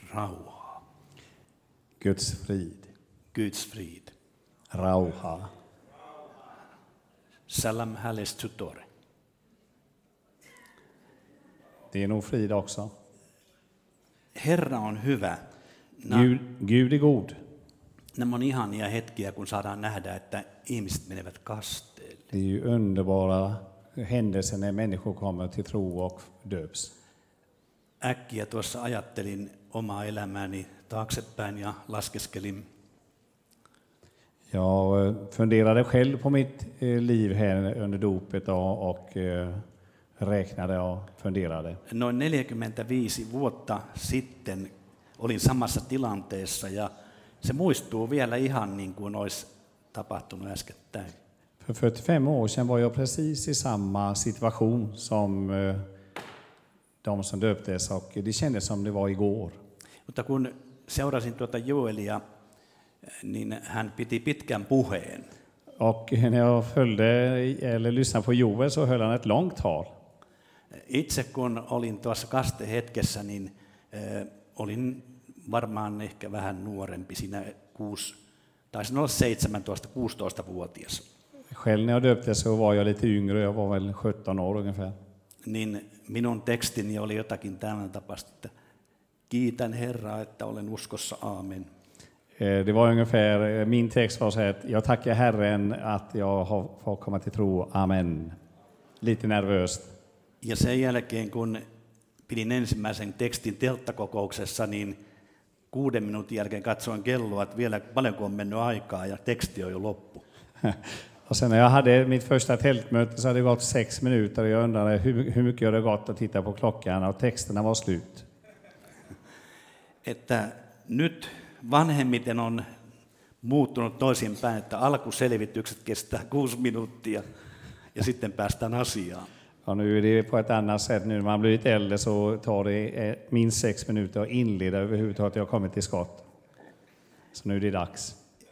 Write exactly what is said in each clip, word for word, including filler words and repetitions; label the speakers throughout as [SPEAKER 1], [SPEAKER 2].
[SPEAKER 1] rauhaa.
[SPEAKER 2] Guds frid.
[SPEAKER 1] Guds frid.
[SPEAKER 2] Rauha.
[SPEAKER 1] Salam hales tutore.
[SPEAKER 2] Det är nog frid också.
[SPEAKER 1] Herra on hyvä.
[SPEAKER 2] Gud, Gud är god.
[SPEAKER 1] Nämä on ihania hetkiä, kun saadaan nähdä, että ihmiset menevät kasteelle.
[SPEAKER 2] Det är ju underbara händelser när människor kommer till tro och döps.
[SPEAKER 1] Äkkiä tuossa ajattelin omaa elämääni taaksepäin ja laskeskelin.
[SPEAKER 2] Jag funderade själv på mitt liv här under dopet och, och räknade och funderade.
[SPEAKER 1] Noin neljäkymmentäviisi vuotta sitten olin samassa tilanteessa ja se muistuu vielä ihan niin kuin olisi tapahtunut äskettäin.
[SPEAKER 2] För fyrtiofem år sedan var jag precis i samma situation som de som döptes och det kändes som det var igår.
[SPEAKER 1] Mutta kun seurasin tuota Joelia, niin hän piti pitkän puheen.
[SPEAKER 2] Och när jag följde eller lyssnade på Joel så höll han ett långt tal.
[SPEAKER 1] Itse kun olin tuossa kastehetkessä, niin äh, olin varmaan ehkä vähän nuorempi, siinä kuusi, taisin olla seitsemäntoista kuusitoista-vuotias.
[SPEAKER 2] Själv när jag döptes så var jag lite yngre, jag var väl sjutton år ungefär.
[SPEAKER 1] Niin minun tekstini oli jotakin tämän tapasta, että kiitän Herraa, että olen uskossa, aamen.
[SPEAKER 2] Det var ungefär, min text var så här, jag tackar Herren att jag har fått komma till tro, amen. Lite nervöst.
[SPEAKER 1] Ja sen jälkeen, kun pidin ensimmäisen tekstin telttakokouksessa, niin kuuden minuutin jälkeen katsoin kelloa, että vielä paljonko on mennyt aikaa ja teksti on jo loppu.
[SPEAKER 2] Och sen när jag hade mitt första tältmöte så hade det gått sex minuter och jag undrade hur, hur mycket det gått att titta på klockan och texterna var slut.
[SPEAKER 1] Että nyt vanhemmiten on muuttunut toisinpäin, että alkuselvitykset kestää kuusi minuuttia ja sitten päästään asiaan.
[SPEAKER 2] Och nu är det på ett annat sätt, nu när man blivit äldre så tar det minst sex minuter att inleda överhuvudtaget att jag har kommit till skott. Så nu är det dags.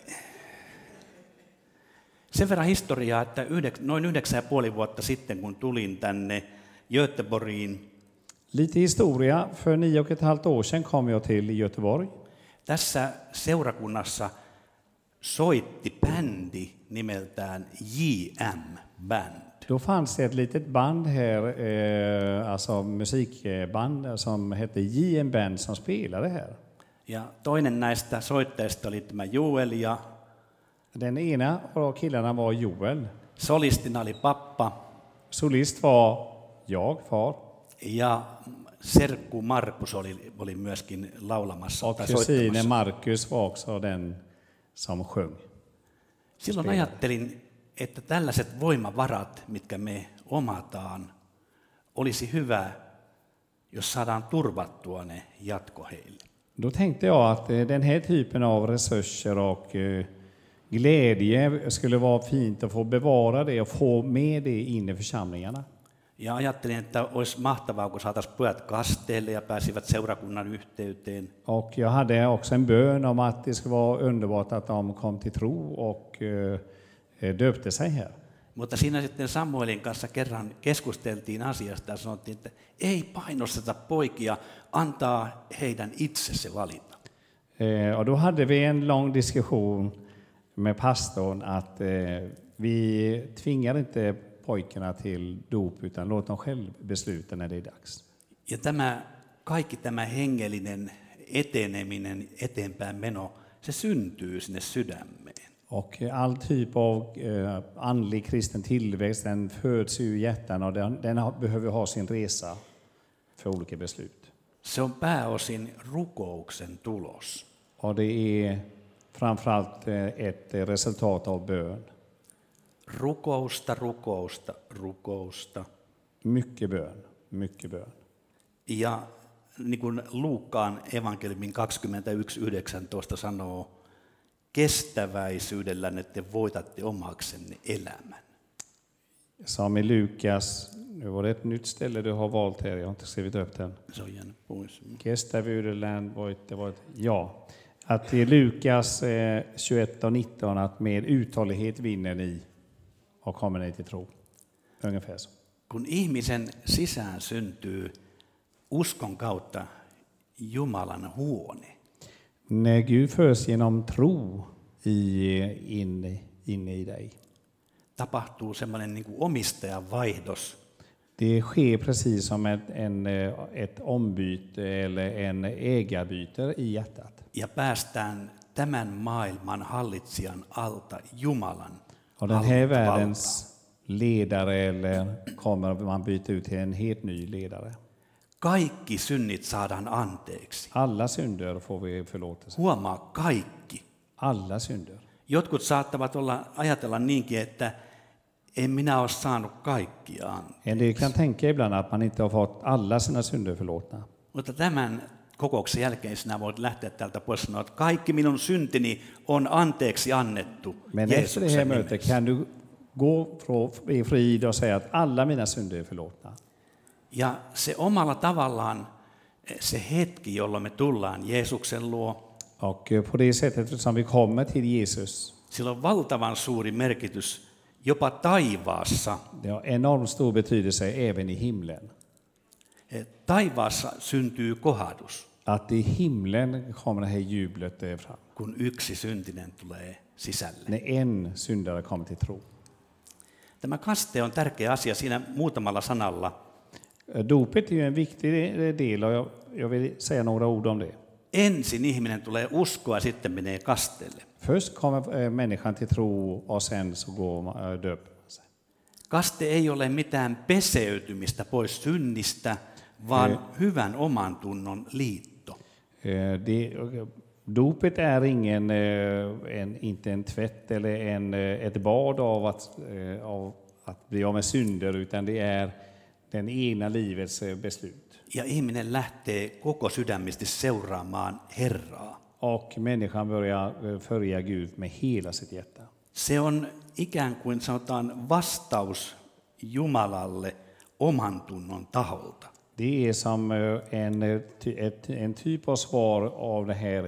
[SPEAKER 1] Sen verran historiaa, että yhdek, noin yhdeksän ja puoli vuotta sitten, kun tulin tänne Göteborgiin.
[SPEAKER 2] Lite historia, för nio och ett halvt år sedan kom jag till Göteborg.
[SPEAKER 1] Tässä seurakunnassa soitti bändi nimeltään J M Band.
[SPEAKER 2] Då fanns det ett litet band här, eh, alltså musikband som hette J M Band som spelade här.
[SPEAKER 1] Ja toinen näistä soittajista oli tämä Joel ja
[SPEAKER 2] den ena av killarna var Joel.
[SPEAKER 1] Solistina oli pappa.
[SPEAKER 2] Solist var jag, far.
[SPEAKER 1] Ja serkku Markus oli, oli myöskin laulamassa
[SPEAKER 2] och
[SPEAKER 1] tai
[SPEAKER 2] kusinen
[SPEAKER 1] soittamassa.
[SPEAKER 2] Markus var också den som sjöng.
[SPEAKER 1] Silloin ajattelin, että tällaiset voimavarat, mitkä me omataan, olisi hyvä, jos saadaan turvattua ne jatko heille.
[SPEAKER 2] Då tänkte jag att den här typen av resurser och glädje skulle vara fint att få bevara det och få med det in i församlingarna.
[SPEAKER 1] Ja ajattelin, että olisi mahtavaa, kun saataisiin pojat kasteelle ja pääsivät seurakunnan yhteyteen.
[SPEAKER 2] Och jag hade också en bön om att det skulle vara underbart att de kom till tro och döpte sig här.
[SPEAKER 1] Mutta siinä sitten Samuelin kanssa kerran keskusteltiin asiasta ja sanottiin, että ei painosteta poikia, antaa heidän itse se valita.
[SPEAKER 2] Eh, och då hade vi en lång diskussion med pastorn att eh, vi tvingar inte pojkarna till dop utan låt dem själv besluta när det är dags.
[SPEAKER 1] Ja tämä, kaikki tämä hengellinen eteneminen, eteenpäin meno, se syntyy sinne sydämeen.
[SPEAKER 2] Och all typ av eh, andlig kristen tillväxt den föds ur hjärtan och den, den har, behöver ha sin resa för olika beslut.
[SPEAKER 1] Se on pääosin rukouksen tulos.
[SPEAKER 2] Och det är framförallt eh, ett resultat av bön.
[SPEAKER 1] Rukousta, rukousta, rukousta.
[SPEAKER 2] Mycket bön, mycket bön.
[SPEAKER 1] Ja niin kuin Luukkaan evankeliumin kaksikymmentäyksi yhdeksäntoista sanoo, kestäväisyydellä te voitatte omaksenne elämän.
[SPEAKER 2] Som i Lukas, nu var det ett nytt ställe du har valt här, jag har inte skrivit upp den.
[SPEAKER 1] Se on jäänyt pois.
[SPEAKER 2] Kestävyydellään voitte, voitte, ja. Att i Lukas eh, tjugoett och nitton att med uthållighet vinner ni och kommer ni till tro. Ungefär så.
[SPEAKER 1] Kun ihmisen sisään syntyy uskon kautta Jumalan huone.
[SPEAKER 2] När Gud förs genom tro i, in, inne i dig.
[SPEAKER 1] Tapahtuu semmoinen niin kuin omistajan vaihdos.
[SPEAKER 2] Det sker precis som ett, en, ett ombyte eller en ägarbyte i hjärtat.
[SPEAKER 1] Ja päästään tämän maailman hallitsijan alta Jumalan
[SPEAKER 2] Och den här
[SPEAKER 1] hallintavaltaan.
[SPEAKER 2] världens ledare eller kommer man byta ut till en helt ny ledare.
[SPEAKER 1] Kaikki synnit saadaan anteeksi.
[SPEAKER 2] Alla synder får vi förlåtelse.
[SPEAKER 1] Huomaa kaikki.
[SPEAKER 2] Alla synder.
[SPEAKER 1] Jotkut saattavat olla, ajatella niinkin, että en minä ole saanut kaikkia anteeksi.
[SPEAKER 2] En del kan tänka ibland att man inte har fått alla sina synder förlåtna.
[SPEAKER 1] Mutta tämän kokouksen jälkeen sinä voit lähteä täältä pois sanoa, että kaikki minun syntini on anteeksi annettu
[SPEAKER 2] Men efter det här
[SPEAKER 1] Jeesuksen
[SPEAKER 2] mötet
[SPEAKER 1] nimessä.
[SPEAKER 2] kan du gå i frid och säga att alla mina synder är förlåtna.
[SPEAKER 1] Ja se omalla tavallaan se hetki, jolloin me tullaan Jeesuksen luo,
[SPEAKER 2] Och på det sättet som vi kommer till Jesus,
[SPEAKER 1] sillä on valtavan suuri merkitys jopa taivaassa.
[SPEAKER 2] det har enormt stor betydelse även i himlen.
[SPEAKER 1] Taivaassa syntyy kohdus,
[SPEAKER 2] Att i himlen kommer det här jublet fram.
[SPEAKER 1] kun yksi syntinen tulee sisälle.
[SPEAKER 2] När en syndare kommer till tro.
[SPEAKER 1] Tämä kaste on tärkeä asia siinä muutamalla sanalla.
[SPEAKER 2] Dopet är ju en viktig del och jag, jag vill säga några ord om det.
[SPEAKER 1] Ensin ihminen tulee uskoa, sitten menee kasteelle.
[SPEAKER 2] Först kommer människan till tro och sen så går man, döper man sig.
[SPEAKER 1] Kaste ei ole mitään peseytymistä pois synnistä, vaan
[SPEAKER 2] Eh.
[SPEAKER 1] hyvän oman tunnon liitto.
[SPEAKER 2] Det, dopet är ingen, en, inte en tvätt eller en, ett bad av att, av att bli av med synder, utan det är den egna livets beslut.
[SPEAKER 1] Ja ihminen lähtee koko sydämisesti seuraamaan Herraa.
[SPEAKER 2] Och människan börjar följa Gud med hela sitt hjärta.
[SPEAKER 1] Se on ikään kuin sanotaan vastaus Jumalalle oman tunnon taholta.
[SPEAKER 2] Det är som en, ett, en typ av svar av det här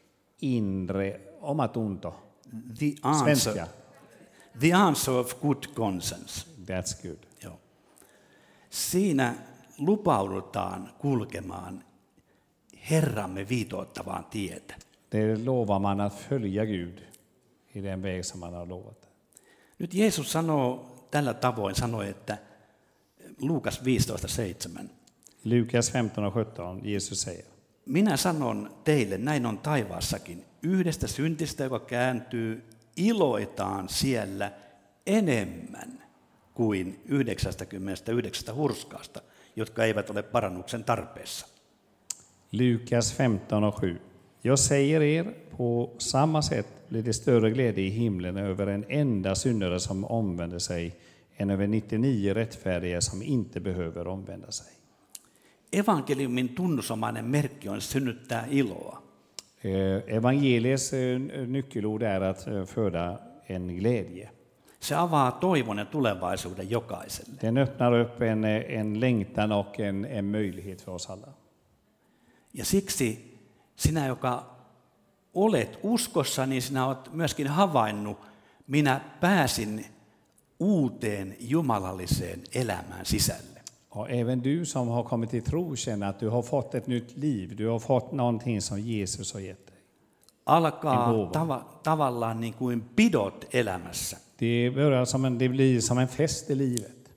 [SPEAKER 2] inre omatunto.
[SPEAKER 1] The answer,
[SPEAKER 2] Svenska.
[SPEAKER 1] the answer of good conscience.
[SPEAKER 2] That's good.
[SPEAKER 1] Joo. Siinä lupaudutaan kulkemaan Herramme viitoittavaan tietä.
[SPEAKER 2] Det lovar man att följa Gud i den väg som man har lovat.
[SPEAKER 1] Nyt Jeesus sanoo tällä tavoin, sanoi, että Luukas viisitoista seitsemän.
[SPEAKER 2] Lukas femton och sjutton, Jesus säger.
[SPEAKER 1] Minä sanon teille, näin on taivaassakin, yhdestä syntistä, joka kääntyy, iloitaan siellä enemmän kuin yhdeksästäkymmenestäyhdeksästä hurskaasta, jotka eivät ole parannuksen tarpeessa.
[SPEAKER 2] Lukas femton och sju. Jag säger er, på samma sätt blir det större glädje i himlen över en enda syndare som omvänder sig än över nittionio rättfärdiga som inte behöver omvända sig.
[SPEAKER 1] Evankeliumin tunnusomainen merkki on synnyttää iloa.
[SPEAKER 2] Evangeliets nyckelord är att föda en glädje.
[SPEAKER 1] Se avaa toivon ja tulevaisuuden jokaiselle.
[SPEAKER 2] Den öppnar upp en, en längtan och en, en möjlighet för oss alla.
[SPEAKER 1] Ja siksi sinä, joka olet uskossa, niin sinä olet myöskin havainnut, minä pääsin uuteen jumalalliseen elämään sisälle.
[SPEAKER 2] Och även du som har kommit till tro känner att du har fått ett nytt liv. Du har fått någonting som Jesus har gett dig.
[SPEAKER 1] Alkaa tava, tavallaan niin kuin pidot elämässä.
[SPEAKER 2] Det börjar som en, det blir som en fest i livet.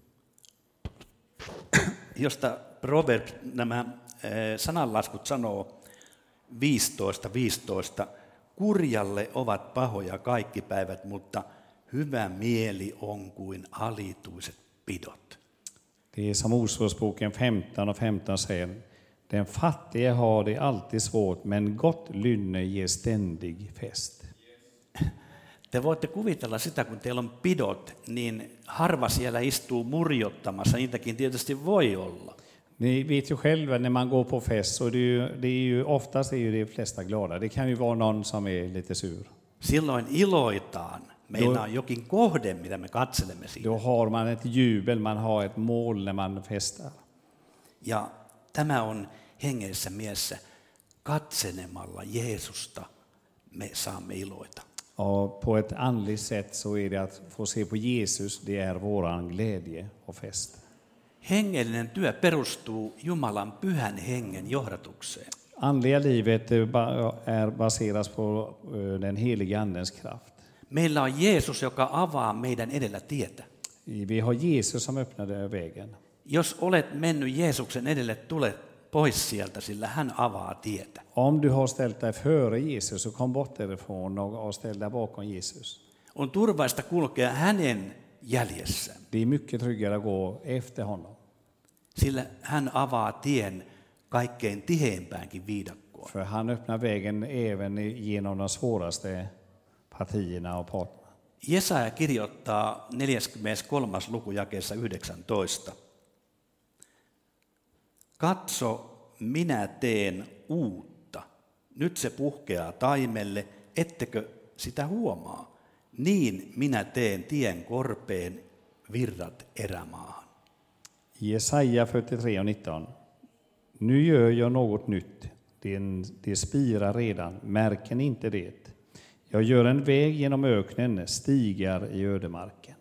[SPEAKER 1] Josta Proverbs, nämä sananlaskut sanoo viisitoista viisitoista. Kurjalle ovat pahoja kaikki päivät, mutta hyvä mieli on kuin alituiset pidot.
[SPEAKER 2] Det är som Ordspråksboken femton och femton säger. Den fattige har det alltid svårt, men gott lynne ger ständig fest.
[SPEAKER 1] Te voitte kuvitella sitä, kun teillä on pidot, niin harva siellä istuu murjottamassa. Niitäkin tietysti voi olla.
[SPEAKER 2] Ni vet ju själva när man går på fest så det är ju, det är ju oftast är ju de flesta glada. Det kan ju vara någon som är lite sur.
[SPEAKER 1] Silloin iloitaan. Meillä on jokin kohde, mitä me katselemme siinä.
[SPEAKER 2] Då har man ett jubel, man har ett mål när man festar.
[SPEAKER 1] Ja tämä on hengellisessä mielessä. Katselemalla Jeesusta me saamme iloita.
[SPEAKER 2] Och på ett andligt sätt så är det att få se på Jesus, det är våran glädje och fest.
[SPEAKER 1] Hengellinen työ perustuu Jumalan pyhän hengen johdatukseen.
[SPEAKER 2] Andliga livet är baseras på den heliga andens kraft.
[SPEAKER 1] Meillä on Jeesus, joka avaa meidän edellä tietä.
[SPEAKER 2] Vi har Jesus som öppnade vägen.
[SPEAKER 1] Jos olet mennyt Jeesuksen edelle, tule pois sieltä, sillä hän avaa tietä.
[SPEAKER 2] Om du har ställt dig före Jesus, så kom bort därifrån och ställ dig bakom Jesus.
[SPEAKER 1] On turvallista kulkea hänen jäljessään.
[SPEAKER 2] Det är mycket tryggare att gå efter honom.
[SPEAKER 1] Sillä hän avaa tien kaikkein tiheimpäänkin viidakkoon.
[SPEAKER 2] För han öppnar vägen även genom de svåraste partierna och parterna.
[SPEAKER 1] Jesaja kirjoittaa neljäskymmeneskolmas luku jakeessa yhdeksäntoista. Katso, minä teen uutta. Nyt se puhkeaa taimelle, ettekö sitä huomaa? Niin minä teen tien korpeen, virrat erämaahan.
[SPEAKER 2] Jesaja fyrtiotre och nitton. Nu gör jag något nytt. Det, det spirar redan. Märker ni inte det? Jag gör en väg genom öknen, stigar i ödemarken.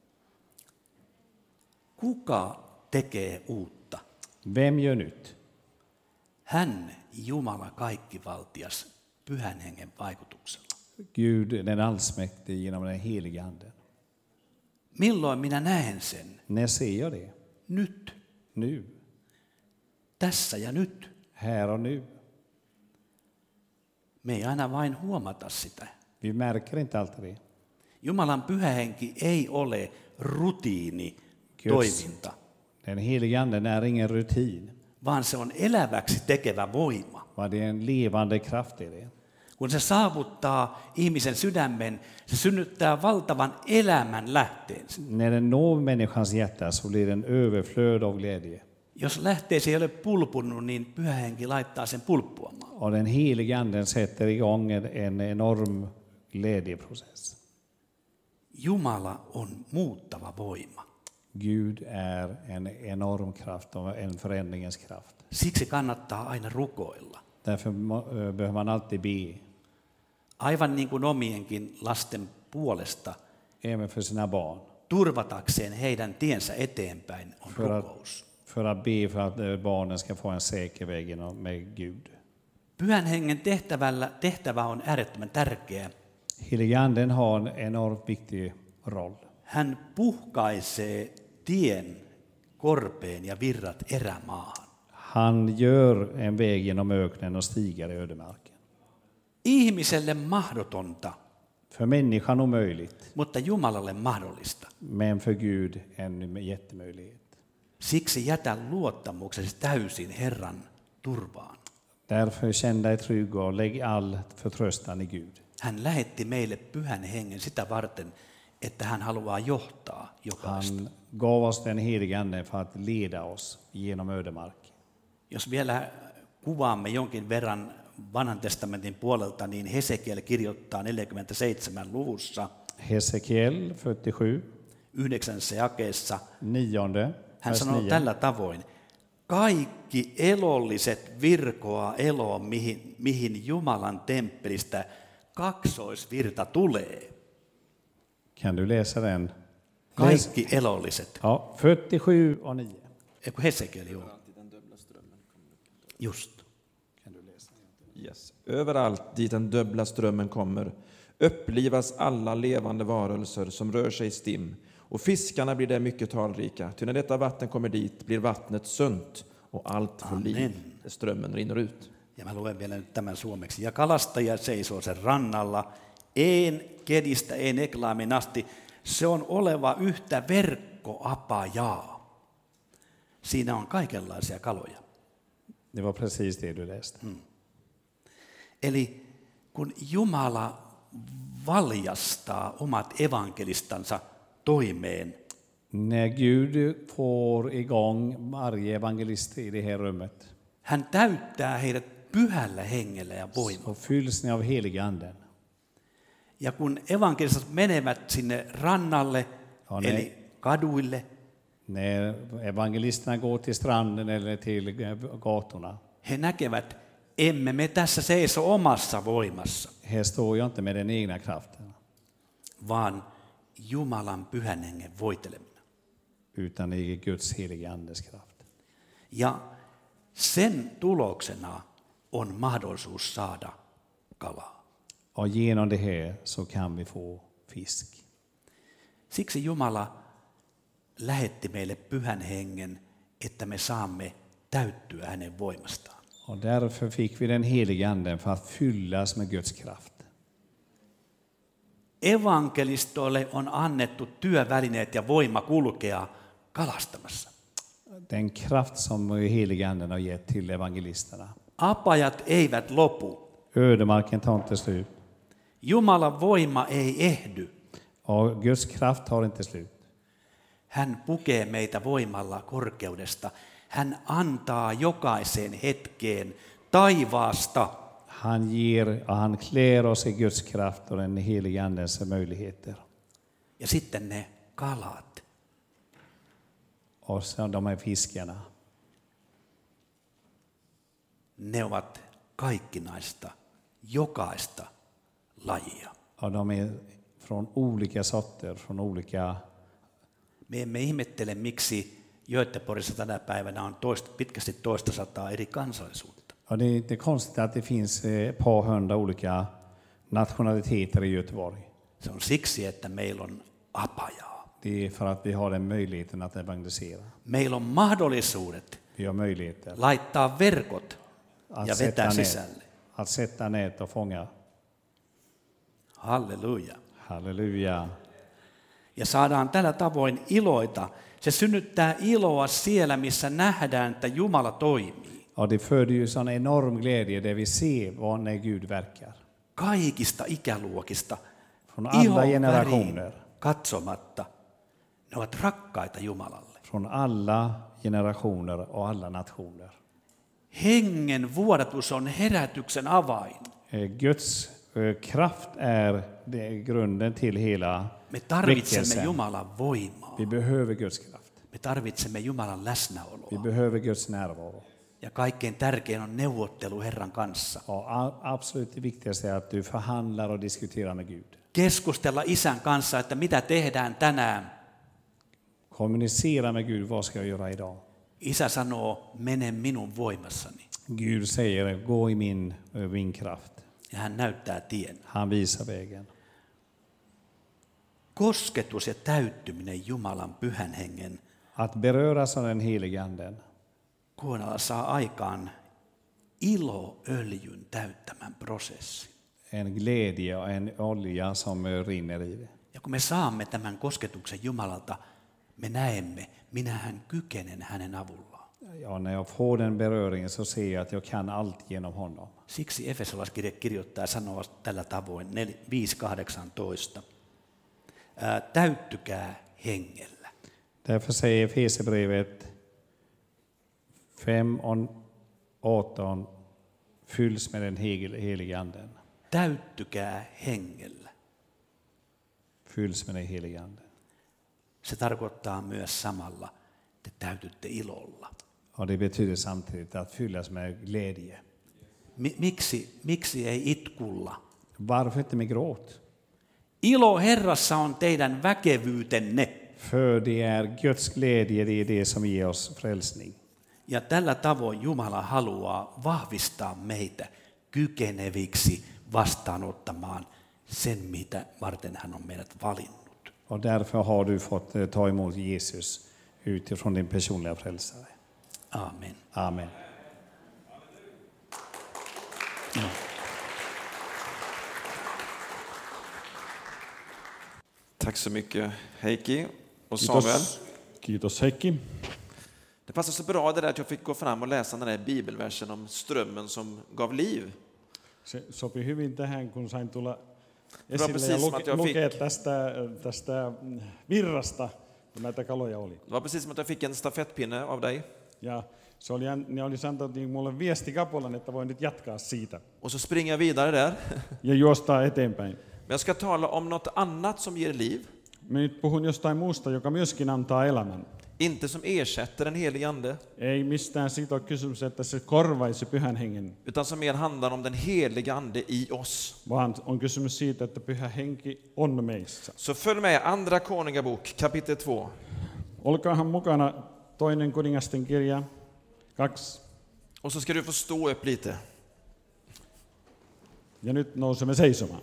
[SPEAKER 1] Kuka tekee uutta?
[SPEAKER 2] Vem gör nytt?
[SPEAKER 1] Hän, Jumala kaikkivaltias, Pyhän Hengen vaikutuksella.
[SPEAKER 2] Gud, den allsmäktige, genom den heliga anden.
[SPEAKER 1] Milloin minä näen sen?
[SPEAKER 2] När ser jag det?
[SPEAKER 1] Nyt.
[SPEAKER 2] Nu.
[SPEAKER 1] Tässä ja nyt.
[SPEAKER 2] Här och nu.
[SPEAKER 1] Me ei aina vain huomata sitä.
[SPEAKER 2] Vi märker inte alltid det.
[SPEAKER 1] Jumalan Pyhä Henki ei ole rutiini, toiminta,
[SPEAKER 2] Den heliga anden är ingen rutin,
[SPEAKER 1] vaan se on eläväksi tekevä voima.
[SPEAKER 2] va? Det är en levande kraft i det.
[SPEAKER 1] Kun se saavuttaa ihmisen sydämen, se synnyttää valtavan elämän lähteen.
[SPEAKER 2] När den når människans hjärta så blir det en överflöd av glädje.
[SPEAKER 1] Jos lähteesi ei ole pulpunut, niin Pyhä Henki laittaa sen pulppuamaan.
[SPEAKER 2] Och den heliga anden sätter igång en, en enorm glädjeprocess.
[SPEAKER 1] Jumala on muuttava voima.
[SPEAKER 2] Gud är en enorm kraft och en förändringens kraft.
[SPEAKER 1] Siksi kannattaa aina rukoilla.
[SPEAKER 2] Därför må- ö, behöver man alltid be,
[SPEAKER 1] Aivan niin kuin omienkin lasten puolesta,
[SPEAKER 2] även för sina barn.
[SPEAKER 1] turvatakseen heidän tiensä eteenpäin on
[SPEAKER 2] För att,
[SPEAKER 1] rukous.
[SPEAKER 2] för att be för att ö, barnen ska få en säker väg genom- med Gud.
[SPEAKER 1] Pyhän Hengen tehtävällä, tehtävä on äärettömän tärkeä.
[SPEAKER 2] Heliga anden har en enormt viktig roll.
[SPEAKER 1] Hän puhkaisee tien korpeen ja virrat erämaahan.
[SPEAKER 2] Han gör en väg genom öknen och stigar i ödemarken.
[SPEAKER 1] Ihmiselle mahdotonta,
[SPEAKER 2] För människan omöjligt,
[SPEAKER 1] mutta Jumalalle mahdollista.
[SPEAKER 2] men för Gud en jättemöjlighet.
[SPEAKER 1] Siksi jätä luottamuksesi täysin Herran turvaan.
[SPEAKER 2] Därför känn dig trygg och lägg all förtröstan i Gud.
[SPEAKER 1] Hän lähetti meille Pyhän Hengen sitä varten, että hän haluaa johtaa jokaista.
[SPEAKER 2] Han gav oss den heliga anden för att leda oss genom ödemarken.
[SPEAKER 1] Jos vielä kuvaamme jonkin verran Vanhan testamentin puolelta, niin Hesekiel kirjoittaa neljäkymmentäseitsemän luvussa
[SPEAKER 2] Hesekiel fyrtiosju,
[SPEAKER 1] yhdeksännessä jakeessa.
[SPEAKER 2] nionde,
[SPEAKER 1] Hän
[SPEAKER 2] vers
[SPEAKER 1] sanoo
[SPEAKER 2] nio.
[SPEAKER 1] tällä tavoin: kaikki elolliset virkoa eloon, mihin, mihin Jumalan temppelistä kaksoisvirta tulee.
[SPEAKER 2] Kan du läsa den? Läs.
[SPEAKER 1] Kaikki elolliset.
[SPEAKER 2] Ja, fyrtiosju och nio.
[SPEAKER 1] Eikö Hesekiel, joo. Just.
[SPEAKER 3] Yes. Överallt dit den dubbla strömmen kommer upplivas alla levande varelser som rör sig i stim, och fiskarna blir där mycket talrika. Ty när detta vatten kommer dit blir vattnet sunt och allt får liv. Strömmen rinner ut.
[SPEAKER 1] Ja mä luen vielä nyt tämän suomeksi. Ja kalastaja seisoo sen rannalla, en kedistä, en Eklaamin asti. Se on oleva yhtä verkkoapajaa. Siinä on kaikenlaisia kaloja.
[SPEAKER 2] Det var precis det du läste.
[SPEAKER 1] Mm. Eli kun Jumala valjastaa omat evankelistansa toimeen,
[SPEAKER 2] När Gud får igång varje evangelist i det här rummet
[SPEAKER 1] hän täyttää heidät pyhällä hengellä ja voimalla.
[SPEAKER 2] så fylls ni av heliga anden.
[SPEAKER 1] Ja kun evankelistat menevät sinne rannalle,
[SPEAKER 2] Ja, ne-
[SPEAKER 1] eli kaduille,
[SPEAKER 2] När evangelisterna går till stranden eller till gatorna,
[SPEAKER 1] he näkevät, emme me tässä seiso omassa voimassa,
[SPEAKER 2] här står jag inte med den egna kraften,
[SPEAKER 1] vaan Jumalan pyhän hengen voitelemina.
[SPEAKER 2] utan i Guds heliga andes kraft.
[SPEAKER 1] Ja sen tuloksena on mahdollisuus saada kalaa.
[SPEAKER 2] Och genom det här så kan vi få fisk.
[SPEAKER 1] Siksi Jumala lähetti meille pyhän hengen, että me saamme täyttyä hänen voimastaan.
[SPEAKER 2] Och därför fick vi den heliga anden för att fyllas med Guds kraft.
[SPEAKER 1] Evankelistoille on annettu työvälineet ja voima kulkea kalastamassa.
[SPEAKER 2] Den kraft som heliga anden har gett till evangelisterna.
[SPEAKER 1] Apajat eivät lopu.
[SPEAKER 2] Ödemarken tar inte slut.
[SPEAKER 1] Jumalan voima ei ehdy.
[SPEAKER 2] Och Guds kraft tar inte slut.
[SPEAKER 1] Hän pukee meitä voimalla korkeudesta. Hän antaa jokaiseen hetkeen taivaasta.
[SPEAKER 2] Han ger och han klär oss i Guds kraft och den heliga andens möjligheter.
[SPEAKER 1] Ja sitten ne kalat.
[SPEAKER 2] Och så de här fiskarna.
[SPEAKER 1] Ne ovat kaikkinaista, jokaista lajia.
[SPEAKER 2] Och de är från olika sorter, från olika.
[SPEAKER 1] Me emme ihmettele, miksi Göteborgissa tänä päivänä on toista, pitkästi toista sataa eri kansallisuutta.
[SPEAKER 2] Och det är inte konstigt att det finns ett par hundra olika nationaliteter i Göteborg.
[SPEAKER 1] Se on siksi, että meillä on apajaa.
[SPEAKER 2] Det är för att vi har den möjligheten att evangelisera.
[SPEAKER 1] Meillä on mahdollisuudet
[SPEAKER 2] Vi har möjligheter
[SPEAKER 1] laittaa verkot
[SPEAKER 2] att
[SPEAKER 1] ja
[SPEAKER 2] sätta
[SPEAKER 1] vetää
[SPEAKER 2] nät,
[SPEAKER 1] sisälle.
[SPEAKER 2] att sätta nät och fånga.
[SPEAKER 1] Halleluja.
[SPEAKER 2] Halleluja.
[SPEAKER 1] Ja saadaan tällä tavoin iloita. Se synnyttää iloa siellä, missä nähdään, että Jumala toimii.
[SPEAKER 2] Och det föder ju sån enorm glädje där vi ser vad när Gud verkar.
[SPEAKER 1] Kaikista ikäluokista,
[SPEAKER 2] Från alla
[SPEAKER 1] ihon
[SPEAKER 2] generationer.
[SPEAKER 1] väriin katsomatta, ne ovat rakkaita Jumalalle.
[SPEAKER 2] Från alla generationer och alla nationer.
[SPEAKER 1] Hengen vuodatus on herätyksen avain.
[SPEAKER 2] Eh, Guds eh, kraft är det grunden till hela
[SPEAKER 1] Me tarvitsemme
[SPEAKER 2] väckelsen.
[SPEAKER 1] Jumalan voimaa.
[SPEAKER 2] Vi behöver Guds kraft.
[SPEAKER 1] Me tarvitsemme Jumalan
[SPEAKER 2] Vi
[SPEAKER 1] läsnäoloa.
[SPEAKER 2] behöver Guds närvaro.
[SPEAKER 1] Ja kaikkein tärkein on neuvottelu Herran kanssa.
[SPEAKER 2] Och a- absolut det viktigaste är att du förhandlar och diskuterar med Gud.
[SPEAKER 1] Keskustella Isän kanssa, että mitä tehdään tänään.
[SPEAKER 2] Kommunicera med Gud, vad ska jag göra idag?
[SPEAKER 1] Isä sanoo, mene minun voimassani.
[SPEAKER 2] Gud säger, gå i min, eh, min kraft.
[SPEAKER 1] Ja hän näyttää tien.
[SPEAKER 2] Han visar vägen.
[SPEAKER 1] Kosketus ja täyttyminen Jumalan pyhän hengen
[SPEAKER 2] Att beröras av den helige anden.
[SPEAKER 1] kohdalla saa aikaan iloöljyn täyttämän prosessi.
[SPEAKER 2] En glädje och en olja som eh, rinner i det.
[SPEAKER 1] Ja kun me saamme tämän kosketuksen Jumalalta, me näemme, minähän kykenen hänen avullaan.
[SPEAKER 2] Ja, när jag får den beröringen så ser jag att jag kan allt genom honom.
[SPEAKER 1] Siksi Efesolaiskirje kirjoittaa sanoa tällä tavoin viisi kahdeksantoista. Ää, täyttykää hengellä.
[SPEAKER 2] Därför säger Efesierbrevet fem och arton, fylls med den hel- helige anden.
[SPEAKER 1] Täyttykää hengellä.
[SPEAKER 2] Fylls med den helige anden.
[SPEAKER 1] Se tarkoittaa myös samalla, että täytytte ilolla.
[SPEAKER 2] Och det betyder samtidigt att fyllas med glädje.
[SPEAKER 1] Mi- miksi, miksi ei itkulla?
[SPEAKER 2] Varför inte med gråt?
[SPEAKER 1] Ilo Herrassa on teidän väkevyytenne.
[SPEAKER 2] För det är Guds glädje, det är det som ger oss frälsning.
[SPEAKER 1] Ja tällä tavoin Jumala haluaa vahvistaa meitä kykeneviksi vastaanottamaan sen, mitä varten hän on meidät valinnut.
[SPEAKER 2] Och därför har du fått eh, ta emot Jesus utifrån din personliga frälsare.
[SPEAKER 1] Amen.
[SPEAKER 2] Amen.
[SPEAKER 3] Tack så mycket Heikki och Samuel.
[SPEAKER 4] Kiitos, kiitos Heikki.
[SPEAKER 3] Det passar så bra det där att jag fick gå fram och läsa den där bibelversen om strömmen som gav liv.
[SPEAKER 4] Se sopi hyvin tähän, kun sain tulla
[SPEAKER 3] Det var
[SPEAKER 4] esille
[SPEAKER 3] precis
[SPEAKER 4] ja
[SPEAKER 3] som
[SPEAKER 4] luke,
[SPEAKER 3] att jag
[SPEAKER 4] lukea
[SPEAKER 3] fick,
[SPEAKER 4] tästä, tästä virrasta, kun näitä kaloja oli.
[SPEAKER 3] det var precis som att jag fick en stafettpinne av dig.
[SPEAKER 4] Ja se oli, ne oli antanut niin mulle viesti Kapolan, että voin nyt jatkaa siitä
[SPEAKER 3] Och så springer jag vidare där.
[SPEAKER 4] ja juostaa eteenpäin.
[SPEAKER 3] Men jag ska tala om något annat som ger liv.
[SPEAKER 4] Mä nyt puhun jostain muusta, joka myöskin antaa elämän.
[SPEAKER 3] Inte som ersätter den helige ande,
[SPEAKER 4] Ei mistään siitä ole kysymys, että se korvaisi pyhän hengen,
[SPEAKER 3] utan som mer handlar om den helige ande i oss.
[SPEAKER 4] vaan on kysymys siitä, että pyhä henki on meissä.
[SPEAKER 3] Så följ med, Andra Konungabok, kapitel två.
[SPEAKER 4] Olkaahan mukana toinen kuningasten kirja, kaksi.
[SPEAKER 3] Och så ska du få stå upp lite.
[SPEAKER 4] Ja nyt nousemme seisomaan.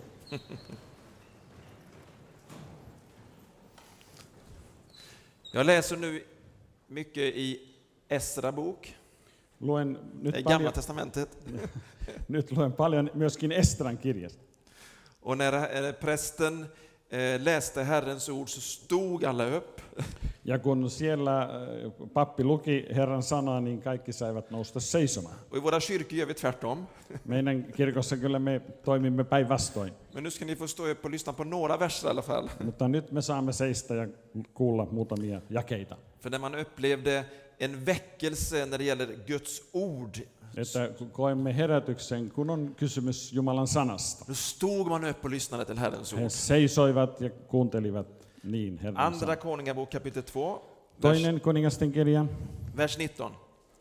[SPEAKER 3] Jag läser nu mycket i Esra bok,
[SPEAKER 4] Luen nyt,
[SPEAKER 3] det Gamla
[SPEAKER 4] paljon,
[SPEAKER 3] testamentet.
[SPEAKER 4] nyt luen paljon myöskin Estran kirjasta.
[SPEAKER 3] Och när eh, prästen eh, läste Herrens ord så stod alla upp.
[SPEAKER 4] Ja kun siellä äh, pappi luki Herran sanaa, niin kaikki saivat nousta seisomaan.
[SPEAKER 3] Och i våra kyrkor gör vi tvärtom.
[SPEAKER 4] Meidän kirkossa kyllä me toimimme päinvastoin,
[SPEAKER 3] Men nu ska ni få stå upp och lyssna på några verser i alla fall.
[SPEAKER 4] mutta nyt me saamme seistä ja kuulla muutamia jakeita.
[SPEAKER 3] För när man upplevde en väckelse när det gäller Guds ord,
[SPEAKER 4] Että kun koemme herätyksen, kun on kysymys Jumalan sanasta.
[SPEAKER 3] då stod man upp och lyssnade till Herrens
[SPEAKER 4] He
[SPEAKER 3] ord.
[SPEAKER 4] seisoivat ja kuuntelivat niin Herran
[SPEAKER 3] Andra
[SPEAKER 4] sanaa.
[SPEAKER 3] Konungabok kapitel två, vers,
[SPEAKER 4] Toinen kuningasten kirja,
[SPEAKER 3] vers nitton.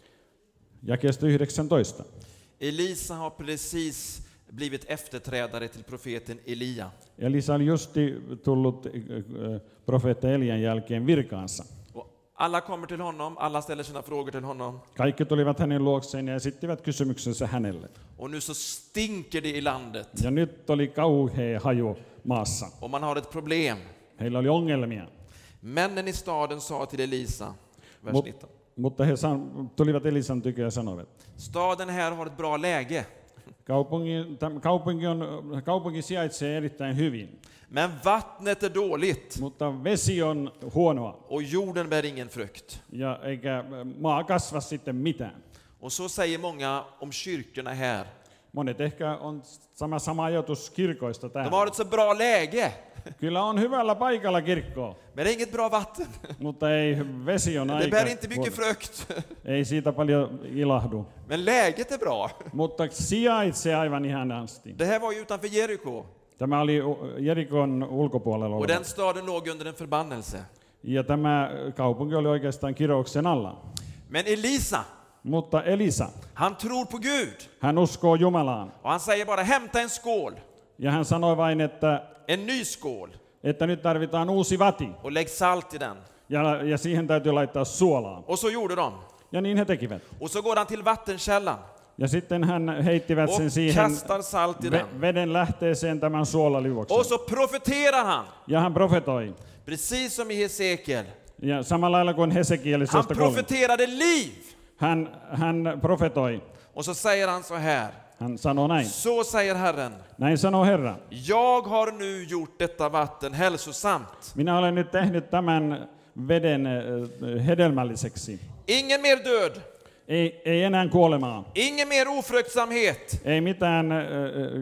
[SPEAKER 4] jakeesta yhdeksäntoista.
[SPEAKER 3] Elisa har precis blivit efterträdare till profeten Elia.
[SPEAKER 4] Elisa oli justi tullut äh, profeetta Elian jälkeen virkaansa.
[SPEAKER 3] Och alla kommer till honom, alla ställer sina frågor till honom.
[SPEAKER 4] Kaikki tulivat hänen luokseen ja esittivät kysymyksensä hänelle.
[SPEAKER 3] Och nu så stinker det i landet.
[SPEAKER 4] Ja nyt oli kauhea haju maassa.
[SPEAKER 3] Och man har ett problem.
[SPEAKER 4] Heillä oli ongelmia.
[SPEAKER 3] Männen i staden sa till Elisa, vers
[SPEAKER 4] Mut,
[SPEAKER 3] nitton.
[SPEAKER 4] mutta he san, tulivat Elisan tykö ja sanoivat,
[SPEAKER 3] Staden här har ett bra läge,
[SPEAKER 4] kaupunki, täm, kaupunki, on, kaupunki sijaitsee erittäin hyvin,
[SPEAKER 3] men vattnet är dåligt
[SPEAKER 4] mutta vesi on huonoa
[SPEAKER 3] och jorden bär ingen frukt.
[SPEAKER 4] ja eikä maa kasva sitten mitään.
[SPEAKER 3] Och så säger många om kyrkorna här.
[SPEAKER 4] Monet ehkä on sama, sama ajatus kirkoista
[SPEAKER 3] De
[SPEAKER 4] täällä.
[SPEAKER 3] har ett så bra läge,
[SPEAKER 4] Kyllä on hyvällä paikalla kirkkoa,
[SPEAKER 3] men det är inget bra vatten.
[SPEAKER 4] mutta ei, vesi on
[SPEAKER 3] Det
[SPEAKER 4] aika
[SPEAKER 3] bär inte mycket
[SPEAKER 4] huono.
[SPEAKER 3] frukt,
[SPEAKER 4] Ei siitä paljon ilahdu,
[SPEAKER 3] men läget är bra.
[SPEAKER 4] mutta sijaitsee aivan ihanasti.
[SPEAKER 3] Det här var ju utanför Jeriko
[SPEAKER 4] Tämä oli Jerikon ulkopuolella
[SPEAKER 3] och
[SPEAKER 4] oleva.
[SPEAKER 3] den staden låg under en förbannelse.
[SPEAKER 4] Ja tämä kaupunki oli oikeastaan kirouksen alla.
[SPEAKER 3] Men Elisa,
[SPEAKER 4] Mutta Elisa,
[SPEAKER 3] han tror på Gud
[SPEAKER 4] hän uskoo Jumalaan.
[SPEAKER 3] och han säger bara hämta en skål,
[SPEAKER 4] Ja hän sanoi vain, että,
[SPEAKER 3] en ny skål
[SPEAKER 4] että nyt tarvitaan uusi vati.
[SPEAKER 3] och lägg salt i den.
[SPEAKER 4] Ja, ja siihen täytyy laittaa suolaa.
[SPEAKER 3] Och så gjorde de.
[SPEAKER 4] Ja niin he tekivät.
[SPEAKER 3] Och så går han till vattenkällan
[SPEAKER 4] Ja sitten hän heittivät
[SPEAKER 3] och
[SPEAKER 4] sen siihen
[SPEAKER 3] kastar salt i
[SPEAKER 4] ve-
[SPEAKER 3] den.
[SPEAKER 4] veden lähteeseen tämän suolaliuoksen.
[SPEAKER 3] Och så profeterar han,
[SPEAKER 4] Ja hän profetoi.
[SPEAKER 3] precis som i Hesekiel.
[SPEAKER 4] Ja samalla lailla kuin
[SPEAKER 3] Han
[SPEAKER 4] Hesekielisestä kolme.
[SPEAKER 3] profeterade liv.
[SPEAKER 4] Hän, hän profetoi.
[SPEAKER 3] Och så säger han så här.
[SPEAKER 4] Hän sanoo näin.
[SPEAKER 3] Så säger Herren,
[SPEAKER 4] Näin sanoo Herra.
[SPEAKER 3] jag har nu gjort detta vatten hälsosamt.
[SPEAKER 4] Minä olen nyt tehnyt tämän veden äh, hedelmälliseksi.
[SPEAKER 3] Ingen mer död,
[SPEAKER 4] Ei, ei enää kuolemaa.
[SPEAKER 3] ingen mer ofruktsamhet.
[SPEAKER 4] Ei mitään äh, äh,